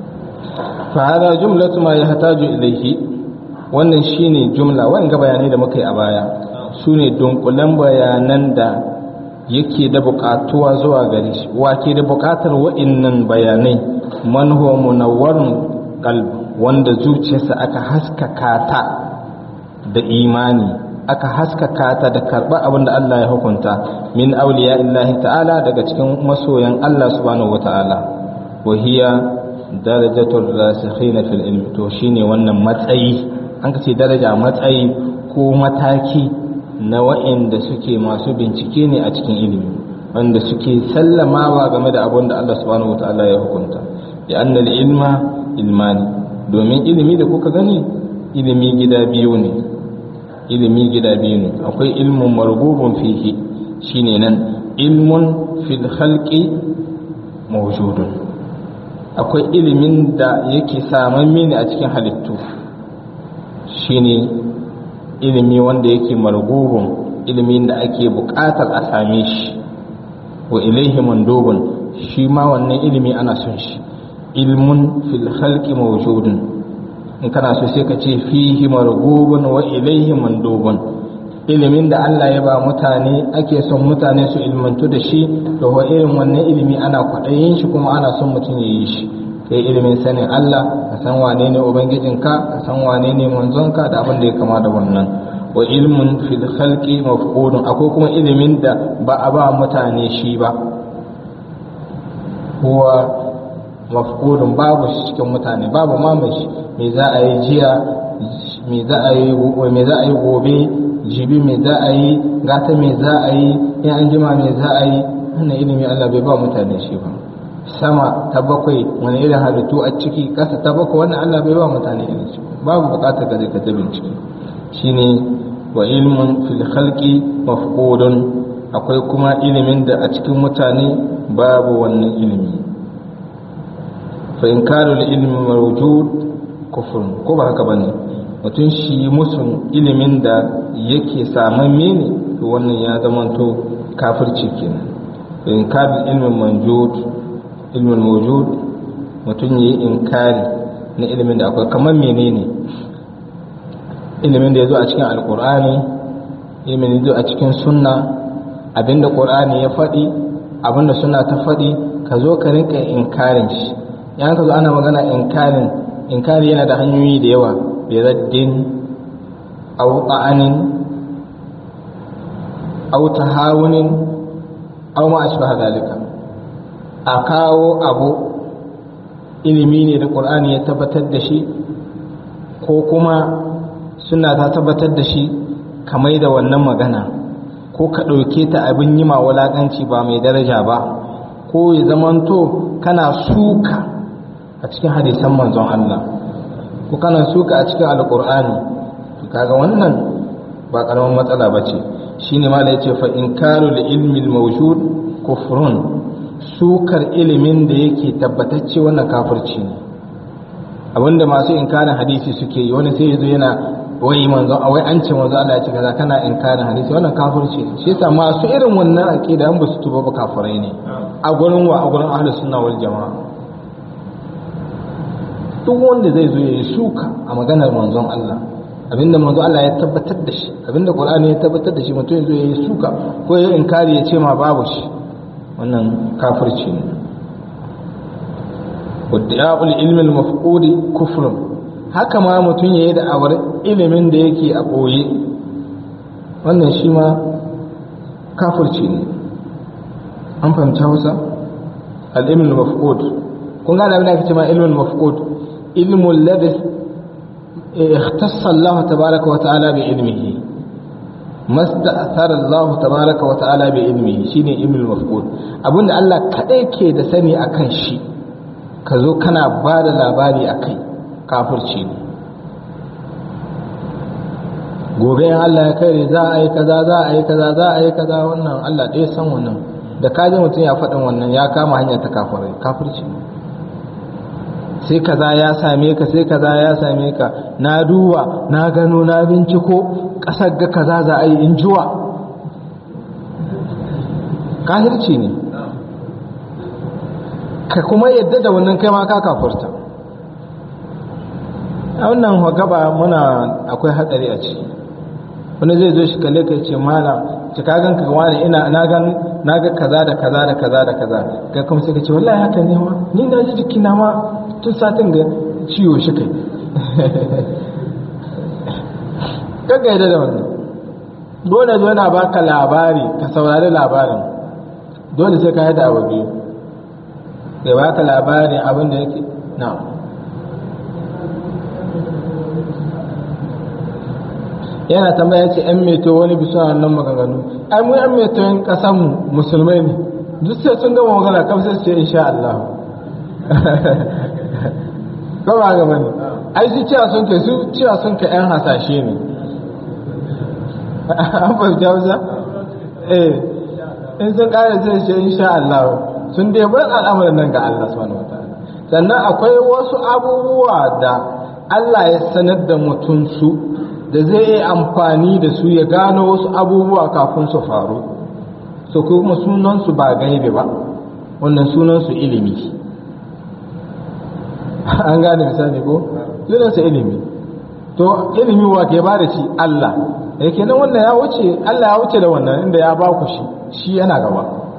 fa hada jumlatu ma yahtaju ilayhi, wannan shine jumla wanga bayanai da muka yi a baya sune dunkulen bayanan da yake da buƙatuwa zuwa gare shi. Wake da buƙatar wa'innan bayanai? Man huwa munawwarun qalb, wanda zuciyarsa aka haskaka ta da imani, aka haskaka ta da karɓar abin da Allah ya hukunta, min auliya illahi ta'ala, daga cikin masoyan Allah subhanahu wa ta'ala. Wa hiya darajatul rasikhina fil ilmi, to shine wannan matsayi, an ka ce daraja matsayi ko mataki na wa'inda suke masu bincike ne a cikin ilimi, wanda suke sallamawa game da abin da Allah subhanahu wa ta'ala ya hukunta. Ya annal ilma ilmani, domin ilimi da kuka gani ilimi gida biyu ne, ilimi gida biyu ne. Akwai ilmun marghubun fihi, shine nan ilmun fil khalqi mawjudun, akwai ilimin da yake samamme ne a cikin halittu, shine ilimi wanda yake marghubun, ilimin da ake buƙatar a same shi. Wa ilaihi mandubun, shi ma wannan ilimi ana son shi. Ilmun fil khalqi mawjudun, in kana so sai ka ce fihi marghubun wa ilaihi mandubun, ilimin da Allah ya ba mutane ake son mutane su ilmantu da shi, da wa irin wannan ilimi ana kwaɗayin shi kuma ana son mutum ya yi shi. Kai ilimin sanin Allah, ka san wane ne ubangijinka, ka san wane ne manzonka da abin da ya kama da wannan. Wa ilmun fil khalqi mafqudun, akwai kuma ilimin da ba a ba mutane shi ba, huwa mafqudun, babu shi cikin mutane, babu mamashi. Me za a yi jiya, me za a yi gobe, jibi me za a yi, gata me za a yi, in an jima me za a yi. Wannan ilimi Allah bai ba mutane shi ba. Sama ta bakwai wani irin halittu a ciki, ƙasa ta bakwai, wannan Allah bai ba mutane irin shi, babu buƙatar ka zai ka bincike. Shine wa ilmun fil khalqi mafqudun, akwai kuma ilimin da a cikin mutane babu wannan ilimi. Fa inkarul ilmi mawjud kufrun, ko ba haka bane? Mutum shi musun ilimin da yake samamme ne, to wannan ya zamanto kafirci kenan. Fa inkarul ilmi mawjud, ilmin mawjud, mutum yayi inkari na ilimin da akwai. Kamar menene? Ilimin da yazo a cikin alqur'ani, ilimin da yazo a cikin sunna, abinda qur'ani ya faɗi, abinda sunna ta faɗi, ka zo ka rinka inkarin shi. Ya ka zo ana magana inkari yana da hanyoyi da yawa, bi raddin aw ta'anin aw tahawunin aw ma ashbaha dalika. A kawo abu ilimi ne da qur'ani ya tabbatar da shi, ko kuma sunna ta tabbatar da shi, ka mai da wannan magana, ko ka ɗauke ta abin yi ma wulaƙanci ba mai daraja ba, ko ya zamanto kana suka a cikin hadisan manzon Allah, ko kana suka a cikin alqur'ani. to kaga wannan ba karamin matsala bace. shine ma da yace fa inkarul ilmi al-mawjud kufrun, sukar ilimin da yake tabbatacce wannan kafirci ne. Abinda masu inkarin hadisi suke yi, wani sai yazo yana wai manzon wai an ce manzon Allah ya ce kaza, kana inkarin hadisi, wannan kafirci ne. Shi yasa masu irin wannan aqida an ba su tuba ba kafirai ne a gurin wa, a gurin ahlus sunna wal jamaa. Duk wanda zai zo ya yi suka a maganar manzon Allah, abinda manzon Allah ya tabbatar da shi, abinda Qur'ani ya tabbatar da shi, mutum ya zo ya yi suka ko ya inkari ya ce ma babu shi, wannan kafirci ne. Wadda'ul ilmi al-mafqudi kufrun, haka ma mutum yayi da awar ilimin da yake a boye, wannan shi ma kafirci ne. An fahimci Hausa? Al-ilmi al-mafqud, kun ga da abin da ake cewa ilmi al-mafqud, ilmu alladhi ikhtassa Allah tabaaraka wa ta'ala bi ilmihi, masta'thara Allah tabaaraka wa ta'ala bi ilmihi, shine ilmi al-mafqud. Abinda Allah kadai ke da sani akan shi, ka zo kana ba da labari a kai, kafirci ne. Gobe in Allah ya kai za a yi kaza, za a yi kaza, za a yi kaza, wannan Allah ɗaya san wannan. Da kaji mutum ya faɗin wannan ya kama hanyar ta kafirai, kafirci ne. Sai kaza ya same ka, sai kaza ya same ka, na duba, na gano, na binciko, ƙasar ga kaza za a yi in juwa. Kafirci ne. Ka kuma yadda da wannan kai ma ka kafurta. a wannan gaba muna akwai hatsari a ciki. Wani zai zo shi kalle ka ce mala ci ka gan ka wani ina na ga kaza da kaza da kaza da kaza kai kuma sai ka ce wallahi haka ne ma ni na ji jikina ma tun satin ga ciwo shi kai kaga yadda da wannan dole zo na baka labari ka saurari labarin dole sai ka yi da abu biyu ya baka labarin abin da yake na yana tambaya ce yan meto wani bisu a nan maganganu ai mu yan meto yin kasan musulmai ne duk sai sun gama magana kam sai su ce insha Allah ba ba ga bane ai su cewa sun kai yan hasashe ne an fahimta wasa in sun kare zai ce insha Allah sun dai bar al'amarin nan ga Allah subhanahu wataala sannan akwai wasu abubuwa da Allah ya sanar da mutum su da zai yi amfani da su ya gano wasu abubuwa kafin su faru so kuma sunan su ba gaibe ba wannan sunan su ilimi an gane misali ko sunan su ilimi to ilimi wa ke ba da shi Allah yake nan wannan ya wuce Allah ya wuce da wannan inda ya ba ku shi yana gaba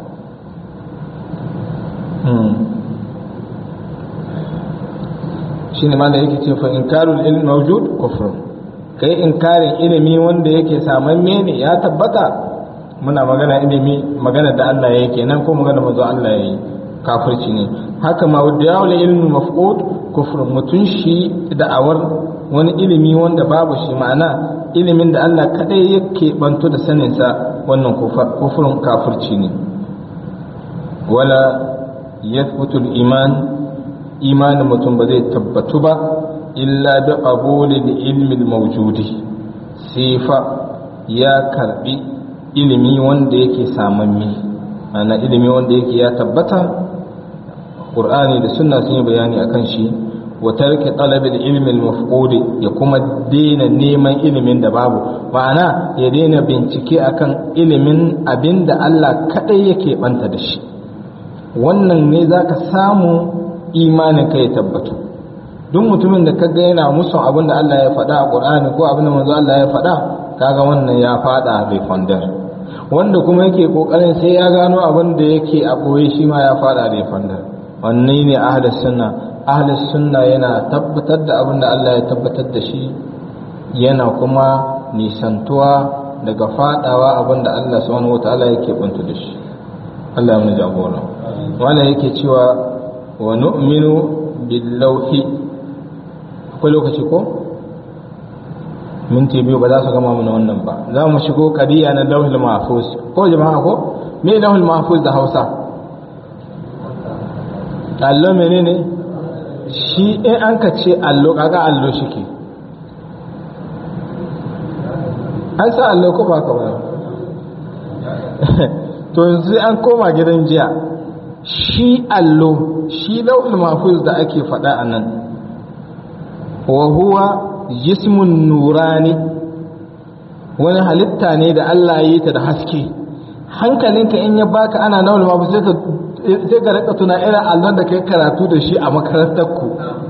shi ne ma da yake ce fa inkarul ilmi mawjud kufr kai inkarin ilimi wanda yake samamme ne ya tabbata muna magana ilimi magana da Allah yake nan ko magana manzo Allah yayi kafirci ne haka ma wadda ilmi mafqud kufr mutun shi da'awar wani ilimi wanda babu shi ma'ana ilimin da Allah kadai yake banto da saninsa wannan kufurin kafirci ne wala yathbutu iman mutum ba zai tabbatu ba illa da qabulil ilmi mawjudi sifa ya karbi ilimi wanda yake samanmi ana ilimi wanda yake ya tabbata Qur'ani da sunna sun yi bayani akan shi wa tarki talabil ilmi al-mafqud ya kuma daina neman ilimin da babu ma'ana ya daina bincike akan ilimin abinda Allah kadai yake banta da shi wannan ne zaka samu imanin kai tabbatu duk mutumin da kaga yana musu abinda Allah ya faɗa a Qur'ani ko abinda manzo Allah ya faɗa kaga wannan ya faɗa bai fandar wanda kuma yake kokarin sai ya gano abinda yake a boye shi ma ya faɗa bai fandar wannan ne ahlus sunna yana tabbatar da abin da Allah ya tabbatar da shi yana kuma nisantuwa daga fadawa abin da Allah subhanahu wataala yake bunta da shi Allah ya mu jagora wala yake cewa wa nu'minu bil lawhi akwai lokaci ko minti biyu ba za su gama mana wannan ba za mu shigo kadiya na lawhul mahfuz ko jama'a ko me lawhul mahfuz da Hausa allo menene shi in an ka ce allo kaga allo shike an sa allo ko ba ka ba to yanzu an koma gidan jiya shi allo shi lauhul mahfuz da ake faɗa a nan wa huwa jismun nurani wani halitta ne da Allah ya yi ta da haske hankalinka in ya baka ana lauhul mahfuz sai ka rika tuna irin allon da kai karatu da shi a makarantar ku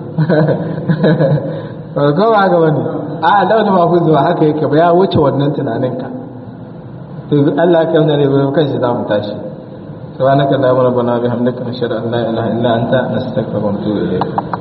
gaba ga wani a launin mafi zuwa haka yake ba ya wuce wannan tunaninka Allah ya kamna ne bai kan shi za mu tashi subhanaka allahumma rabbana bihamdika nashhadu an la ilaha illa anta nastaghfiruka wa natubu ilayk